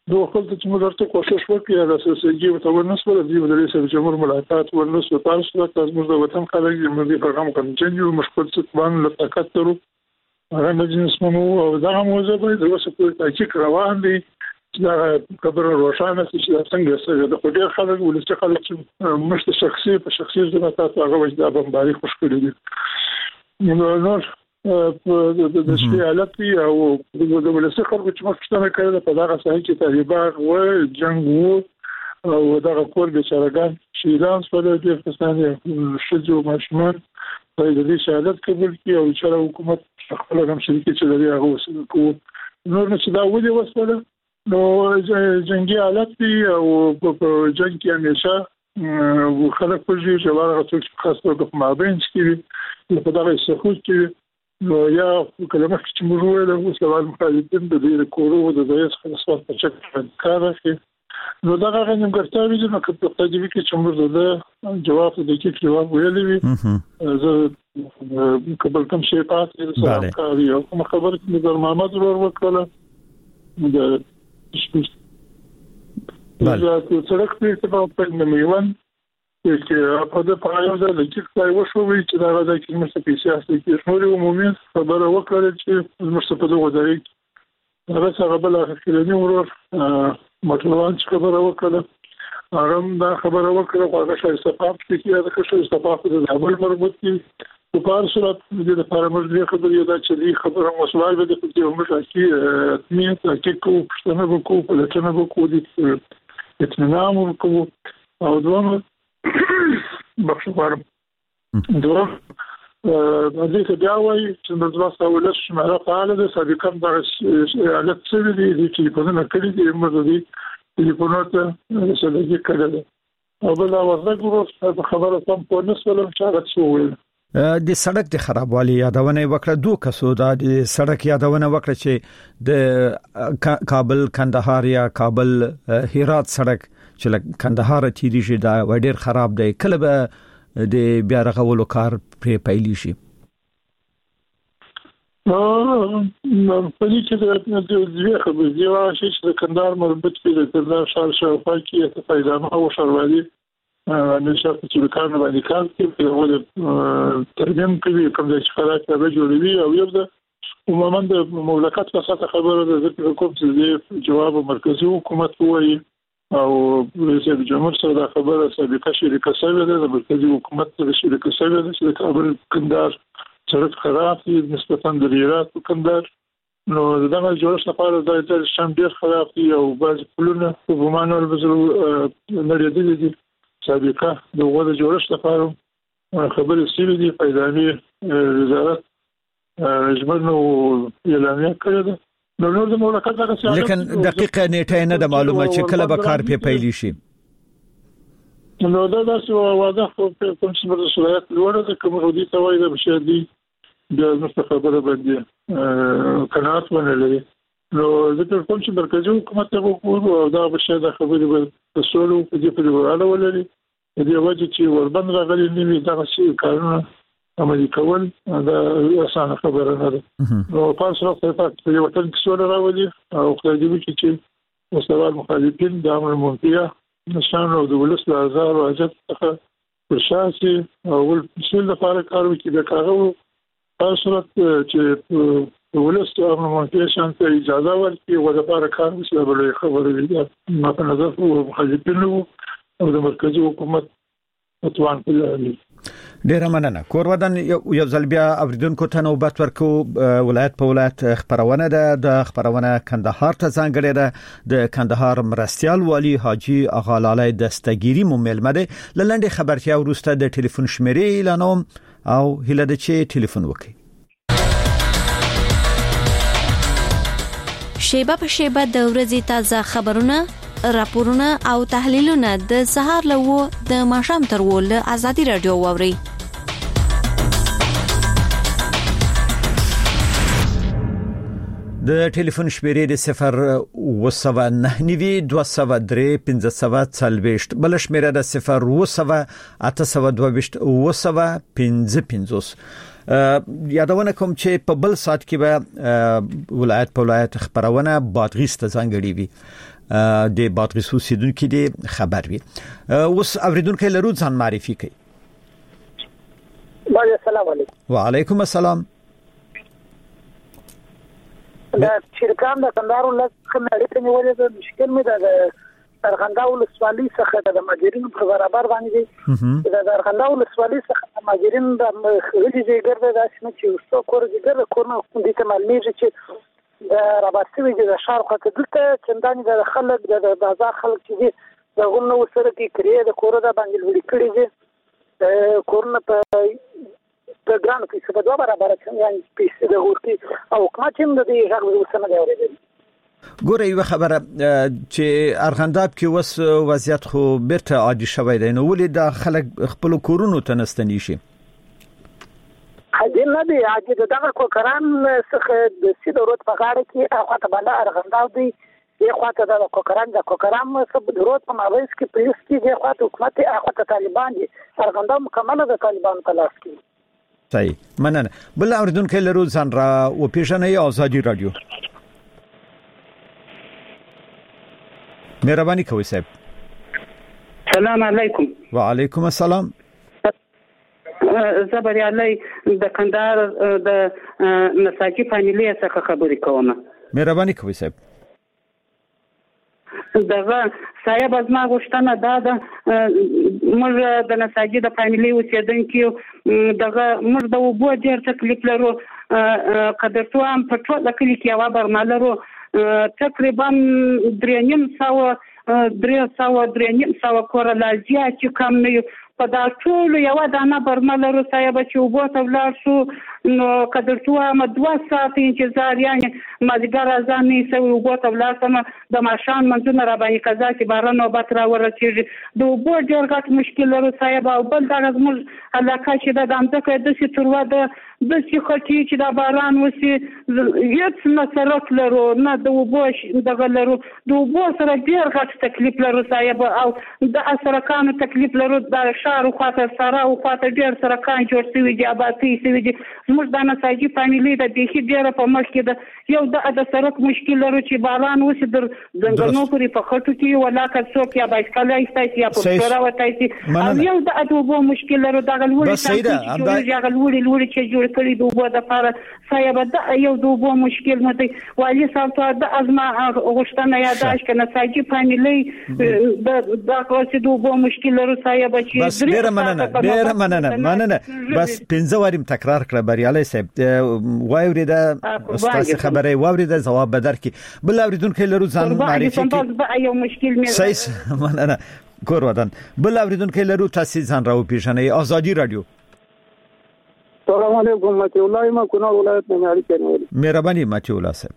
دوه خپل چې موږ ورته کوشش وکړو د سیاسي په تورنس ولې د رئیس جمهور ملاقات ورنس په تاسو سره موږ د وطن خلک موږ پیغام کنټینیو مشکل څه باندې لطاقت ترو هغه مجلس مو او دا موضوع به د وسه په تحقیق روان دي دا خبره روښانه چې څنګه سره د خپل خلک ولې خلک چې مشت شخصي په شخصي ځای تاسو هغه وجدا بمباري خوش کړی دي نو د سیالت او د ولسی خلکو چې مخکې کړل په دغه ځای کې طالبان او جنگ او دغه کور به چرګان شیلان سره د افغانستان شجو مشمن د دې سیالت قبول کړي او چې حکومت خپل هم شریک چې لري هغه وسیله کو نور چې دا ودی وسله نو جنگي حالت دی او په جنگ کې همیشه خلک په ځای چې ورغه خاصه د مابین کې په دغه سخوت کې نو یا کلمه چې موږ ویل او سوال مخالفین د دې کورو د ځای څخه څه په چک کار کوي نو دا هغه نیمګړتیاوې دي نو په تجربه کې چې موږ د جواب د کې جواب ویلې وي زه قبل کوم شي پاتې سره کوي او کوم خبره چې د محمد ورور وکړه د بله سړک په میوان چې په دې پایو د لچکای وشوي چې دا راځي چې موږ په سیاست کې نور عمومي خبره وکړه چې موږ په دغه ځای کې هغه څنګه بل اخیرنی ورور مطلوبان چې خبره وکړه هغه دا خبره وکړه هغه شای استفاده کې دا چې استفاده د عمل مربوط دي په کار صورت د لپاره موږ دې خبرې دا چې دې خبره مسوال به د موږ کې تمیت کې کو پښتنه وکړو په لټنه وکړو د اطمینان وکړو او دوه بخښه غواړم دوه د دې بیا وایي چې د ځواسته ولس شماره فعال ده سابقا د حالت څه دي چې په نن کړي دي موږ دې ټلیفونات سره کېږي او بل ورځ ګورو خبره سم په نسبت چې هغه څه وایي د سړک د خرابوالي یادونه وکړه دوه کسو د سړک یادونه وکړه چې د کابل کندهار یا کابل هرات سړک چې کندهار تیری شي دا ډېر خراب دی کله به د بیا رغولو کار پرې پیلی شي په دې کې د دې خبرې دی چې د کندهار مربوط کې د کندهار ښار شاوخوا کې څه پیدامه او شاروالي نشه چې کارونه باندې کار کوي په ډول ترجمه کوي کوم چې خلاص به جوړوي او یو د عموما د مملکت په ساته خبره د حکومت چې جواب مرکزی حکومت وایي او رئیس جمهور سره خبره سابقه شریکه شوې ده د مرکزی حکومت سره شریکه شوې ده چې کابل کندهار سړک خراب دي نسبتا د ریاض کندهار نو دغه جوړښت لپاره د شام ډیر خراب دي او بعض پلونه په ګمان ول نړیدلې دي سابقه د وګړو جوړښت لپاره خبرې سوي دي پیدامي وزارت اجمل اعلانیه کړې ده نو نور د مملکت هغه لیکن دقیقه نیټه نه د معلومه چې کله به کار په پیلی شي نو دا داسې واضح کوم چې د صلاحیت لوړه ده کوم ودی توای د بشری د مستخبره باندې قناعت ونلري نو ذکر کوم چې مرکزی حکومت ته وګورو او دا بشری د خبرې په سولو په دې په وړاندې ولري د وجه چې وربند راغلي نیمه دا شي کارونه عملي کول دا اسانه خبره نه ده نو تاسو راځي په یو وطن کې سول راولي او خدای دې چې مستوى المخالفين د امر منفيه نشان او د ولس له ازار او اجت څخه پرشاسي او ول لپاره کار وکړي د کارو تاسو چې ولس د امر منفيه شانته اجازه ورکړي او د لپاره کار وکړي بل خبره دي ما په نظر مخالفین او د مرکزی حکومت اتوان په ډیره مننه کورودن یو ځل بیا اوریدونکو ته نوبت ورکو ولایت په ولایت خبرونه ده د خبرونه کندهار ته ځانګړې ده د کندهار مرستيال والی حاجی اغا لالی دستگیری مملمه ده لنډه خبرتیا وروسته د ټلیفون شمیرې اعلانوم او هله د چي ټلیفون وکي شیبه په شیبه د ورځې تازه خبرونه راپورونه او تحلیلونه د سهار لوو د ماښام تر ول ازادي رادیو ووري د ټلیفون شمیرې د 0 203 1540 بل شمیره د 0 822 955 یادونه کوم چې په بل سات کې به ولایت په ولایت خبرونه بادغیس ته ځانګړي وي د بادغیس اوسیدونکو دي خبر وي اوس اوریدونکو لرو ځان معرفي کوي. السلام علیکم. وعلیکم السلام. دا شرکان د کندهار ولایت خمرته نیولې د مشکل مې د ارغنداو لسوالي څخه د ماجرینو په برابر باندې د ارغنداو لسوالي څخه د ماجرین د غلي ځګر د اسنه چې وسو کور ځګر کورنه د تمالمیږي چې د رابطوي د شهر خاطر دلته چنداني د خلک د بازار خلک چې د غونو سره کې کړی د کور د باندې وړي کړی دي کورنه په ګران کې څه په دوه برابر یعنی پیسې د ورکی او کوم چې د دې ځای وسنه دی اورېدل. ګوره یو خبره چې ارغنداب کې وس وضعیت خو بیرته عادي شوی دی نو ولې د خلک خپل کورونو ته نستنی شي؟ حاجی نه دی عادي دغه کوکران څخه د سیدورت په غاړه کې هغه ته باندې ارغنداب دی یو خاطر د کوکران څخه د روت په مابینس کې پریس کې یو خاطر حکومت هغه ته طالبان دي ارغنداب مکمل د طالبان په لاس کې. صحیح مننه. بل اوریدونکو لرو ځان را او پیژنې آزادی رادیو. مهرباني کوئ صاحب. سلام علیکم. وعلیکم السلام. زبر علی د کندهار د نساجي فامیلی څخه خبرې کوم. مهرباني کوئ صاحب. دغه صاحب از ما غوښتنه ده موږ د نساجي د فامیلی اوسیدونکو دغه موږ د وبو ډیر تکلیف لرو قدرتو هم په ټول کلی کې یو برنامه لرو تقریبا 300 کور لازم چې کم نه په دا ټول یو دانه برنامه لرو صاحب چې وبو ته ولاړ شو نو قدرتو هم 2 ساعت انتظار یعنی مازیګر ځانې سوي وبو ته ولاړ سم د ماشان منځونه را باندې قضا چې باران او بترا ورسېږي د وبو ډېر غټ مشکل لرو صاحب او بل دا زموږ علاقه چې د دامځکه د سیتروا د خټي چې د باران وسی هیڅ نه سرک لرو نه د وبو دغه لرو د وبو سره ډېر غټ تکلیف لرو صاحب او د سرکانو تکلیف لرو د شهر خاطر سره او خاطر ډېر سرکان جوړ شوی دي آبادی شوی دي زموږ د نساجي فامیلی د دې ډېر په مخ کې د یو د سرک مشکل لرو چې باران وسی در ځنګلونو پرې په خټو کې ولا کڅوک یا بایسکل ایستای یا په سره وتای او یو د وبو مشکل لرو د غلوړي چې جوړ کړی د وبو د لپاره صاحب د یو د وبو مشکل مته والی صاحب ته د ازما غوښتنه یاداش کنه نساجي فامیلی د کوڅې د وبو مشکل لرو صاحب چې بس ډیر مننه بس 15 واریم تکرار کړ بریالي صاحب وایوري د استاد خبره ووري د جواب بدر کی بل اوریدونکو لرو ځان معرفي کی یو مشکل مې صحیح مننه کور ودان بل اوریدونکو لرو تاسو ځان راو پیژنې آزادی رادیو. السلام علیکم متي الله ما کونړ ولایت نه اړیکې نیولې. مهرباني متي الله صاحب.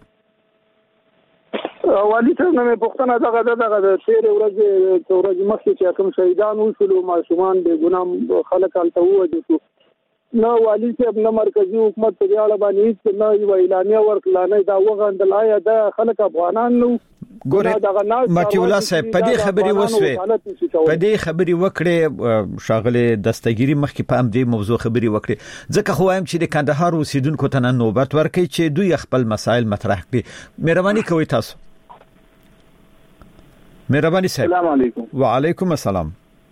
والی څنګه مې پوښتنه دغه د 13 ورځې مخکې چې کوم شهیدان وشول ماشومان به ګنام خلک الته وځي نو والی صاحب نه مرکزی حکومت په اړه باندې نه یو اعلامیه ورکړه دا وغندل آیا د خلک افغانان نو ګوره متي الله صاحب په دې خبري وسوي په دې خبري وکړي شاغله دستګيري مخکې په امدې موضوع خبري وکړي ځکه خو هم چې د کندهار اوسیدونکو ته نوبت ورکړي چې دوی خپل مسائل مطرح کړي. مهرباني کوئ تاسو. مهرباني صاحب. السلام علیکم. وعلیکم السلام.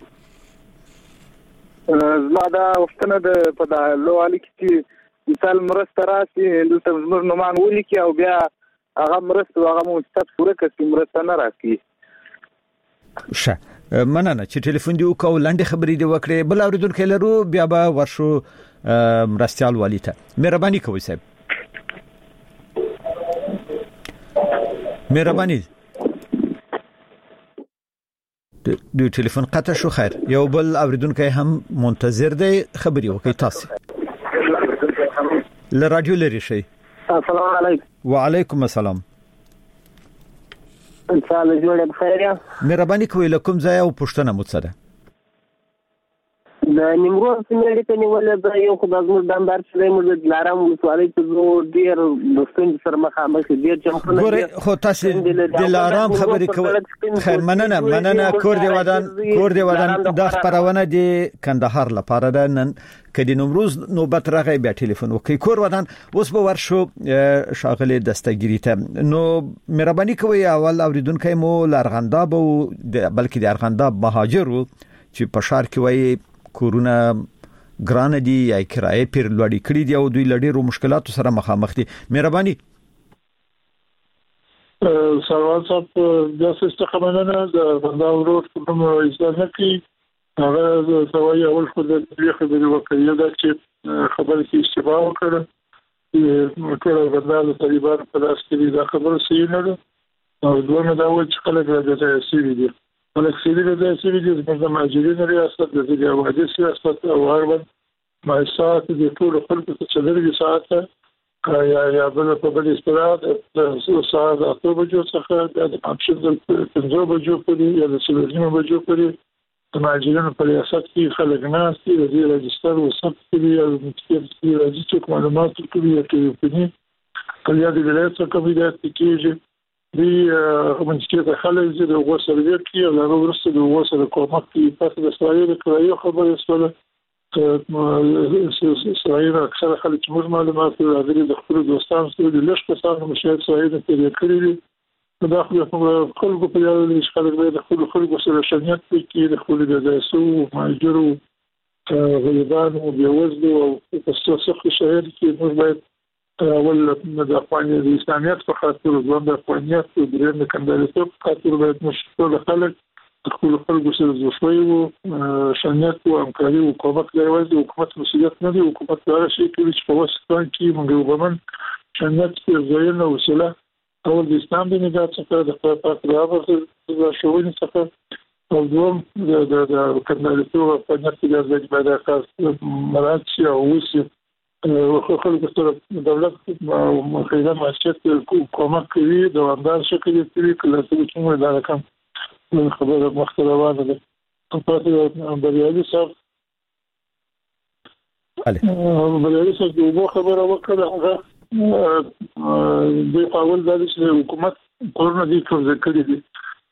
زما دا وختونه د په د لوالي کې مثال مرسته راسي دلته زموږ نومان ولیکي او بیا هغه مرسته هغه مو ستاسو پوره کوي مرسته نه راکړي. ښه مننه چې ټلیفون دی وکاو لاندې خبرې دی وکړې بل اوریدونکو لرو بیا به ورشو مرستيال والی ته. مهرباني کوئ صاحب. مهرباني د ټلیفون قطع شو. خیر یو بل اوریدونکو هم منتظر دی خبري وکي تاسو ل رادیو لري شي. السلام علیکم. وعلیکم السلام. ان شاء الله جوړه بخیر. مهرباني کوئ لکم ځای او پښتنه مو څه ده د د نیمروز سیمې ته نیولې د یو خدای زموږ د اندار چې موږ د لارام ولسوالۍ ته ډیر دوستان سره مخامخ ډیر چمخونه ګوره خو تاسو د لارام خبرې کوي خیر مننه کور دی ودان د خبرونه دی کندهار لپاره ده نن کدی نمروز نوبت راغی بیا ټلیفون وکي کور ودان اوس به ورشو شاغله دستګری ته نو مهرباني کوي اول اوریدونکو مو لارغنداب او بلکې د ارغنداب مهاجرو چې په شهر کې وایي کورونه ګران دي یا کرایه پیر لوړی کړی دی او دوی لړې مشکلاتو سره مخامخ دي مهرباني سوال صاحب د استقامتونه د بنداو روډ کوم ایستانه کې هغه سوای اول خو د خبرې وکړې دا چې خبرې کې اشتباه وکړه چې ټول بنداو طالبان په لاس کې دا خبره صحیح نه ده او دوه دا و چې خلک راځي سیوی دي ولکسيدي د سیوی دي د ماجرین ریاست د جوادي سیاست او هرون مایسات د ټول خلکو ته چلري ساعته یا بل په بل استراحت د ساعت اته بجو څخه د اپشن د 15 بجو پورې یا د 7 بجو پورې د ماجرین په ریاست کې خلک ناس دي د رجستر او ثبت کې یا د متکي راځي معلومات کوي چې په کلیه د ولایت څخه کمیدات کېږي دی منځکې د خلک چې د وګړو سروې کې او هغه ورسته د وګړو سره کومک کې پاتې د اسرائیل کرایو خبرې سره اسرائیل اکثر خلک موږ معلومات راغلي د خپل دوستانو سره د لږ کسانو مشاهده اسرائیل ته کړی دا خلکو په یاد لري چې خلک د خلکو سره شنیت کې د خپل د زاسو ماجرو غریبانو او بیوزلو او تاسو شهر کې موږ باید اول د افغاني د اسلامیت په خاطر د افغانیت او د رند کندالتو په خاطر باید مشکل خلک خپل خلکو سره زوشوي او شنیت او همکاري او کومک لري حکومت مسؤلیت نه دی حکومت دا شي چې په واسطه کې موږ وګمن شنیت په ځای نه وسله او د اسلام د نگاه څخه د خپل راوځي د شوونی څخه او دوم د کندالتو په نفس د ځای باید خاص مراتب او وسه خلک سره دولت مخیله معیشت کومک کوي دوامدار شکل کوي کله چې موږ دا رقم خبره مختلفانه ده په بریالي صاحب بریالي صاحب یو خبره وکړه هغه د اول د حکومت کورونه دي څه کړی دي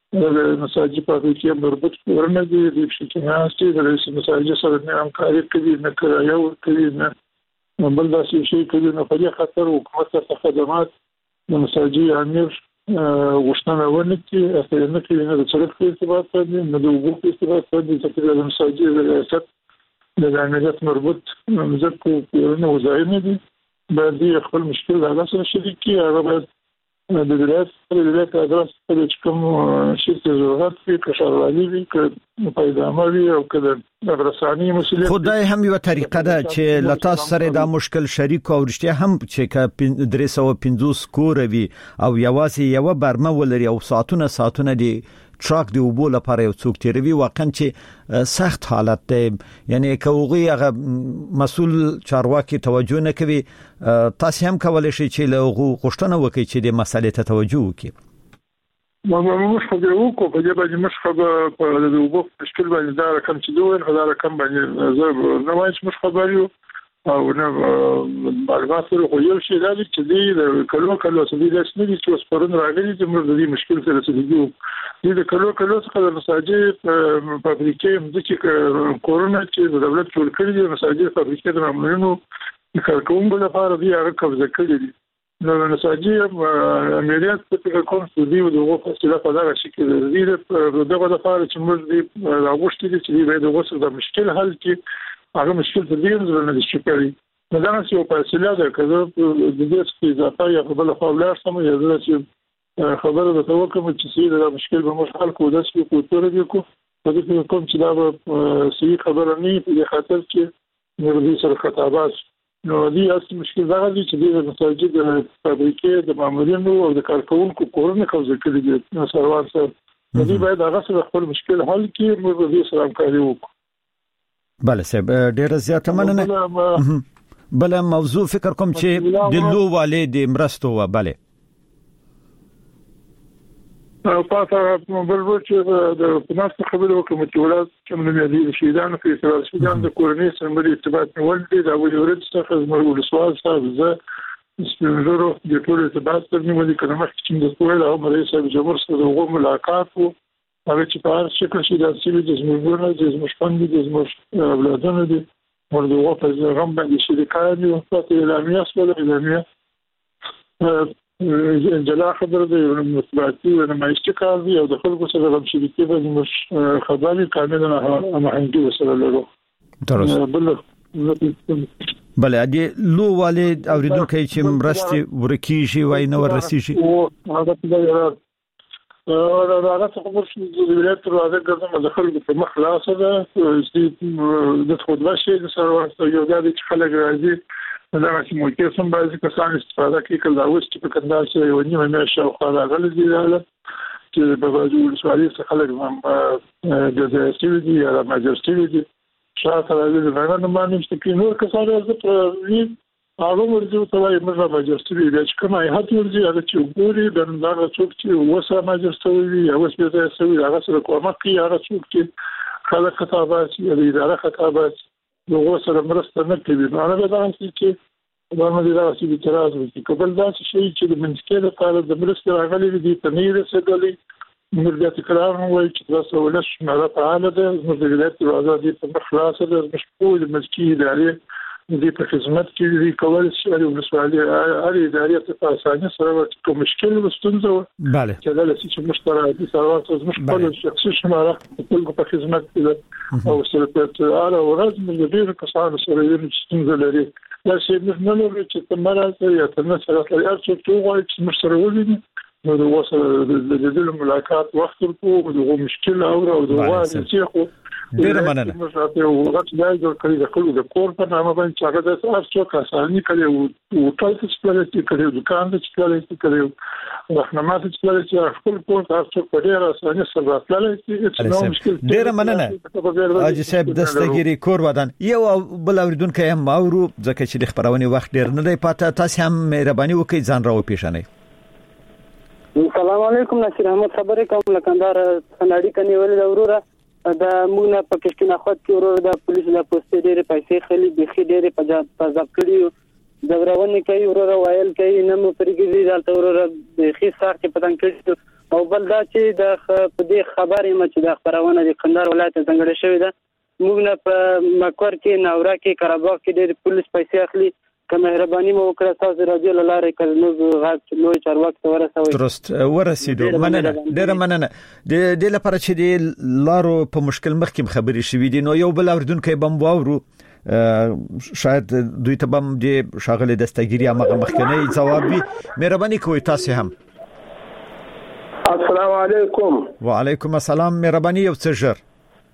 د مساجد په کې مربوط کورونه دي د شکایت د رئیس مساجد سره همکاري کوي نه کرایه کوي نه بل دا شي کوي نو په خاطر حکومت څخه خدمات د مساجد امیر وشتنه ونکي اصلي کې نه د څرخ په ارتباط باندې نه د وګړو په ارتباط باندې چې د مساجد ریاست د عملیات مربوط مزکو نه وزاینه دي باندې خپل مشکل هغه سره شریک کی هغه باید د ولایت ادرس چې کوم شي ضرورت وي کشروالي وي پیدامه وي او کله رساني مسؤلیت خدای هم یو طریقه ده چې لتا سره دا مشکل شریک او رښتیا هم چې 350 کور وي او یوازې یو برمه ولري او ساعتونه دي ټراک دی وبول لپاره یو څوک تیروي واقعا چې سخت حالت دی یعنی کوغي هغه مسول چارواکي توجه نه کوي تاسو هم کولای شئ چې له غوښتنه وکړئ چې د مسالې ته توجه وکړي موږ خو یو کو په دې باندې مش خبر په د وبو مشکل باندې دا رقم چې دوه هزار رقم باندې زه نو وايم مش خبر یو او نه معلومات سره خو یو شی دا چې دی کلو څه دي چې نه چې سپورن راغلي چې موږ د دې مشکل سره څه دي د کلو څخه د مساجد فابریکې مځکه کورونا چې د دولت جوړ کړی دي مساجد فابریکې د معمولونو کارکوونکو لپاره دی هغه قبضه کړی دي نو مساجد عملیات په کوم څه دی د وګړو فاصله په دغه شکل دی دغه لپاره چې موږ دی راغوښتي دي چې باید وګړو د مشکل حل کې هغه مشکل د دې زره نه شي کوي نو دا څه په فاصله ده کله د دې څخه اضافه یا بل خپل سم یا چې خبره د توکم چې سید دا مشکل به مشکل کو د څه کو تر دې کو په دې کوم چې دا صحیح خبره نه په خاطر چې موږ سره خطابات نو دې اصلي مشکل دا دی چې د مساجد فابریکې د مامورینو او د کارکونکو کورونه قبضه کړي دي نو سروان سره دې باید هغه سره خپل مشکل حل کړي موږ دې سره همکاري وکړو بله صاحب ډیره زیاته مننه بل موضوع فکر کوم چې د لو والي د مرستو و بله پاتہ بلبل چې د پناست خبرو کوم چې ولادت کوم نه دی شهیدان په اعتبار شهیدان د کورنۍ سره ملي ارتباط نیول دي دا ولورت څخه زموږ سوال صاحب زه سپینزورو د ټول ارتباط تر نیولې کړم چې د ټول او رئیس جمهور سره د غو ملاقات وو هغه چې په هر شکل شي د سیمې د زموږ د زمشپند د زموږ اولادونو دي ورته په غم باندې شریکان دي او په اعلامیه سره اعلامیه جلا خبر دی مطبوعاتي او نمایشتي کار دی او د خلکو سره د شبکې باندې مش خبري کامله هماهنګي وسره لرو درست بله دي لو والد اوریدونکو چې مرستي ورکیږي وای نه ورسیږي او هغه دا راځي خبر شي د ولایت راځي ګرځم د خلکو په مخ خلاصه ده د خدای شي د سره یو ځای چې خلک راځي دا چې مو کې سم بعضی کسان استفاده کوي کله اوس چې په کندهار کې یو نیمه میاشت او خلا غل دي چې په وجود سوالي څخه خلک د سیوی یا ماجستي دي شاته د غوښنه باندې چې نور کسان ورته هغه ورته توای مرزه ماجستي دي چې کومه هڅه ورته هغه چې ګوري د نړۍ څوک چې وسه ماجستي وي او وسه د سوي هغه سره کومه کوي هغه څوک چې خلک خطابات یا اداره خطابات نو سره مرسته نه کوي نو هغه دا چې باندې دا چې اعتراض وکړي کله دا چې د منځکې لپاره د مرسته راغلي دي ته نه رسېدلي موږ د تکرار وایي چې تاسو ولش مره فعال ده موږ د ولایت آزادي په خلاص ده مشغول مسکی ادارې د په خدمت کې دي کول شي او مسؤلیت اړ ادارې په اسانه سره کوم مشکل وستونزه بله چې دا چې مشترک سره مشکل شخصي شماره په خدمت کې او سره په اړه ورځ موږ ډیر کسان سره یې ستونزه لري دا چې نه لري چې تمره یا تمره سره هر څه توغوي چې مشترک ولري نو د وسه د ملاقات وخت ورکو د مشکل او د واځي چې ډیر مننه او وخت دا کړی د کلو د کور په نامه باندې چې هغه د هر څو کسانی کړي او ټول څه پلان کړي دکان د څه کړي راهنما د څه خپل کور هر څو په ډیر اسانه سره راتللی ډیر مننه اجي صاحب دستګيري کور ودان یو بل اوریدونکو هم ماورو ځکه چې د خبرونې وخت ډیر نه دی پاته تاسو هم مهرباني وکړئ ځان راو پیښنئ السلام علیکم نصیر احمد خبرې کوم لکندار خناړي کني ولې وروره دا موږ نه پکښتنه خود کې وروره د پولیسو د پوسټ ډېرې پیسې خلی بخي ډېرې په ځاب کړی د ورونه کوي وروره وایل کوي نه مو پرګزي دلته وروره بخي سار کې پتن کړی او بل دا چې د دې خبرې مچ د خبرونه د کندهار ولایت څنګه شوې ده موږ نه په مکور کې ناورا کې قرهباغ کې ډېر پولیس پیسې اخلي که مهرباني مو وکړه تاسو راځي لاره کړنو غاټ لوی چارواکي ورسوي درست ورسېدو مننه ډېر مننه د لپاره چې د لارو په مشکل مخکې خبري شوې دي نو یو بل اوریدونکو بم واورو شاید دوی ته بم د شاغله دستګيري هغه مخکنی جواب وي مهرباني کوئ تاسو هم السلام علیکم وعلیکم السلام مهرباني یو څه ژر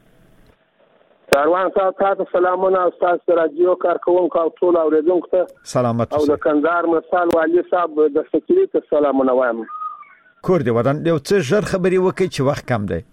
کاروان تاسو سلامونه تاسو رادیو کارکونکو او ټول اوریدونکو ته سلامت او د کندهار مثال والی صاحب د سکیورټي ته سلامونه وایم کور دی ودان یو څه ژر خبري وکړي چې وخت کم دی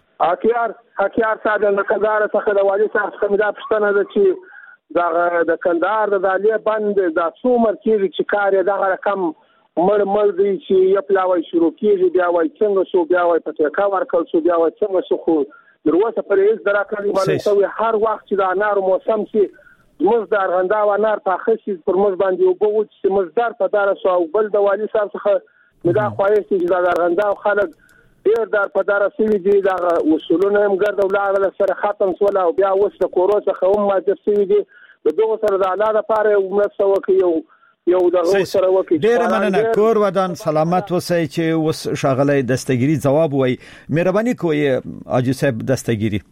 حکیار صاحب د کندهار څخه د والی صاحب څخه دا پښتنه ده چې د کندهار د دالې بند د څومره کېږي چې کار یې دغه رقم مړ دی چې یو پلاوی شروع کېږي بیا وای څنګه شو بیا وای پته کا ورکل شو بیا وای څنګه شو خو دروازه پر هیڅ دراکړي باندې سوي هر وخت چې د انار موسم کې مزدار غندا و انار پاخشي پر مز باندې او بو چې مزدار په دار سو او بل د والی صاحب څخه دا خوایي چې د غندا خلک ډیر در په دار سوي دي دا وصولونه هم ګرځو لاغله سره ختم سول او بیا وسه کورو څخه هم ماجر سوي دي د دوه سره د اعلی لپاره ومسو کې یو دغه سره وکي ډیر مننه کور ودان سلامت وسای چې وس شاغله دستګيري جواب وای مهرباني کوی اجي صاحب دستګيري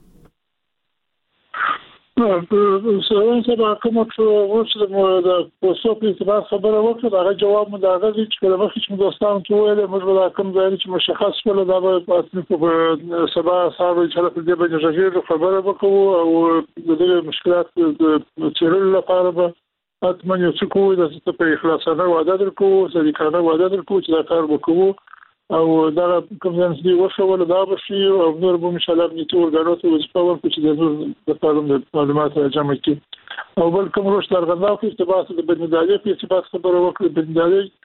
سوال سره کوم څه د پوسټ په خبره وکړه دا جواب مو دا غوښتي چې کله مخکې چې دوستان ته ویل موږ به کوم ځای چې مشخص ولا دا په سبا صاحب چې په دې باندې ژغیر خبره وکړو او د دې مشکلات د چیرل لپاره به اتمن یو څه کوو د څه په اخلاصانه وعده درکو صدیقانه وعده درکو چې دا کار وکړو او دا کوم ځای چې وشول دا به شي او نور به ان شاء الله د تور غاړو ته وسپا ورکړي چې د تعلیم معلومات جمع کړي او بل کوم روش درغنده او ارتباط د بندالي په ارتباط خبره وکړي بندالي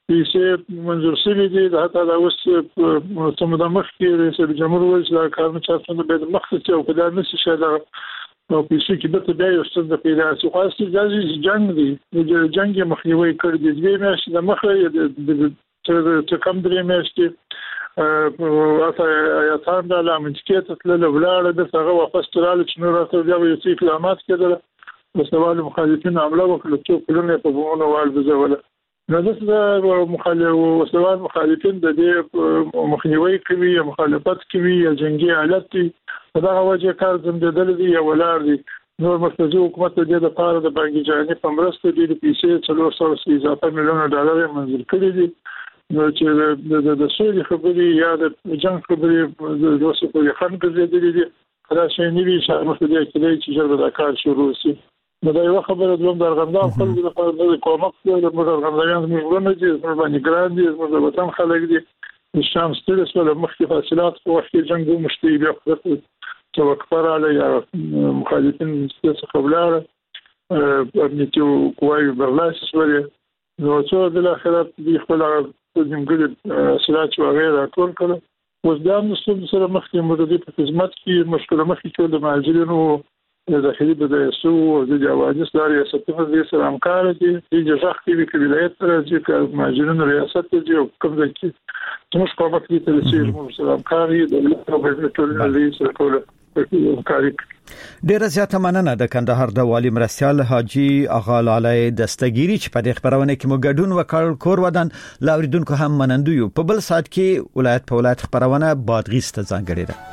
پیسې منظور شوې دي حتی دا اوس څومره د مخ کې رئیس جمهور وایي چې کارونه چارڅونه به مخکې او کله نشي شاده نو پیسې کې به بیا یو څه پیدا شي خو اصلي ځای جنگ دی د جنگ مخنیوي کړی دی دوی مې د مخه د کم درې مېشتې اته تام د لامنټ ته تل ولاړ د څنګه واپس ترال چې نور راته بیا یو څه اقدامات کړل مستوال مخالفین عمله وکړه چې کلونه په بونه وال بزوله نو د مخالفین مخالفین د دې مخنیوي کوي مخالفت کوي یا جنگي حالت دي دا وجه کار زموږ دی یا ولار دي نور مرکزی حکومت د دې لپاره د بانکي جهاني په مرسته د پیسې 300 اضافه میلیون ډالر منظور کړي دي نو چې د سولې خبري یا د جنگ خبري د روسي په خان کې زیاتې دي دا شي نیوي چې موږ دې کلی چې جوړ د کار شروع شي نو دا یو خبره دوم د ارغنداب خلکو لپاره د کومک د ارغندابیان موږ دي باندې ګران دي موږ وطن خلک دي شام ستړي سره مخکې فاصلات په وخت کې جنگ مشتي بیا خپل توقفر علی یا مخالفین څخه ولاړ امنیتي قواوی برلاسي شولې نو څو د اخر د خپل ځمګړي سلاچ او غیره ټول کړه اوس دا مسله سره مخکې مددي په خدمت کې مشکل مخکې ټول د مهاجرینو داخلي د سو د جوازي سره ریاست د سره همکار دي د ځخ کې د ولایت سره چې مهاجرینو ریاست دی او کوم ځای کې څنګه کومه کې د سیمو سره همکار دي د لوی ټول د سره کول ډیره زیاته مننه د کندهار د والی مرستيال حاجی اغا لالی دستګيري چې په دې خبرونه کې مو ګډون وکړ کور ودان لاوریدونکو هم منندو یو په بل سات کې ولایت په ولایت خبرونه بادغیس ته ځانګړي ده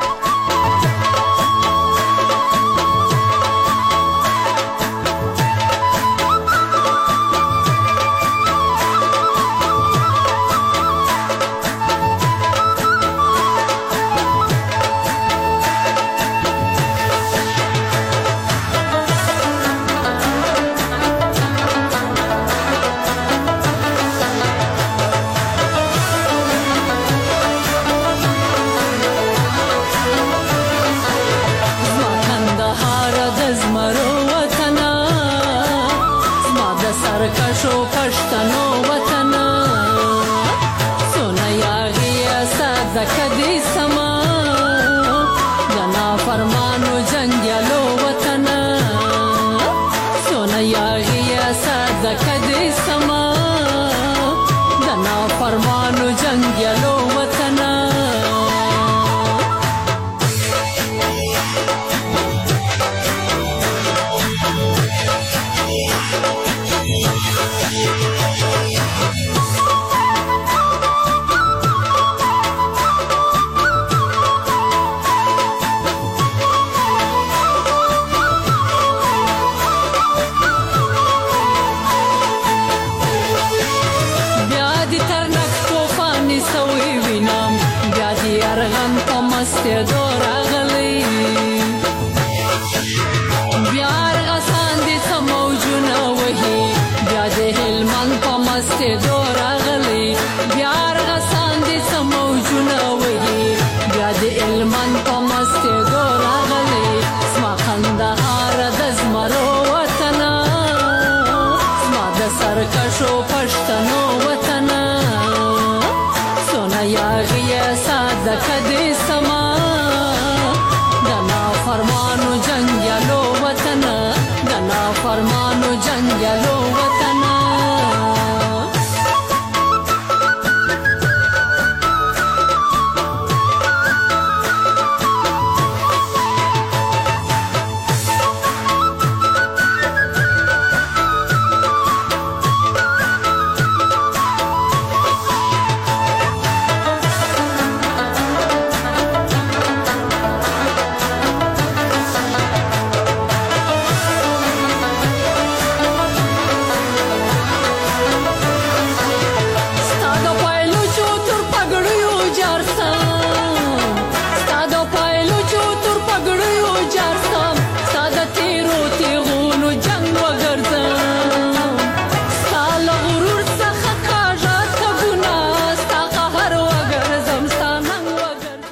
سرکشو پښتنو وطن سونه یاغي ساده کدي سم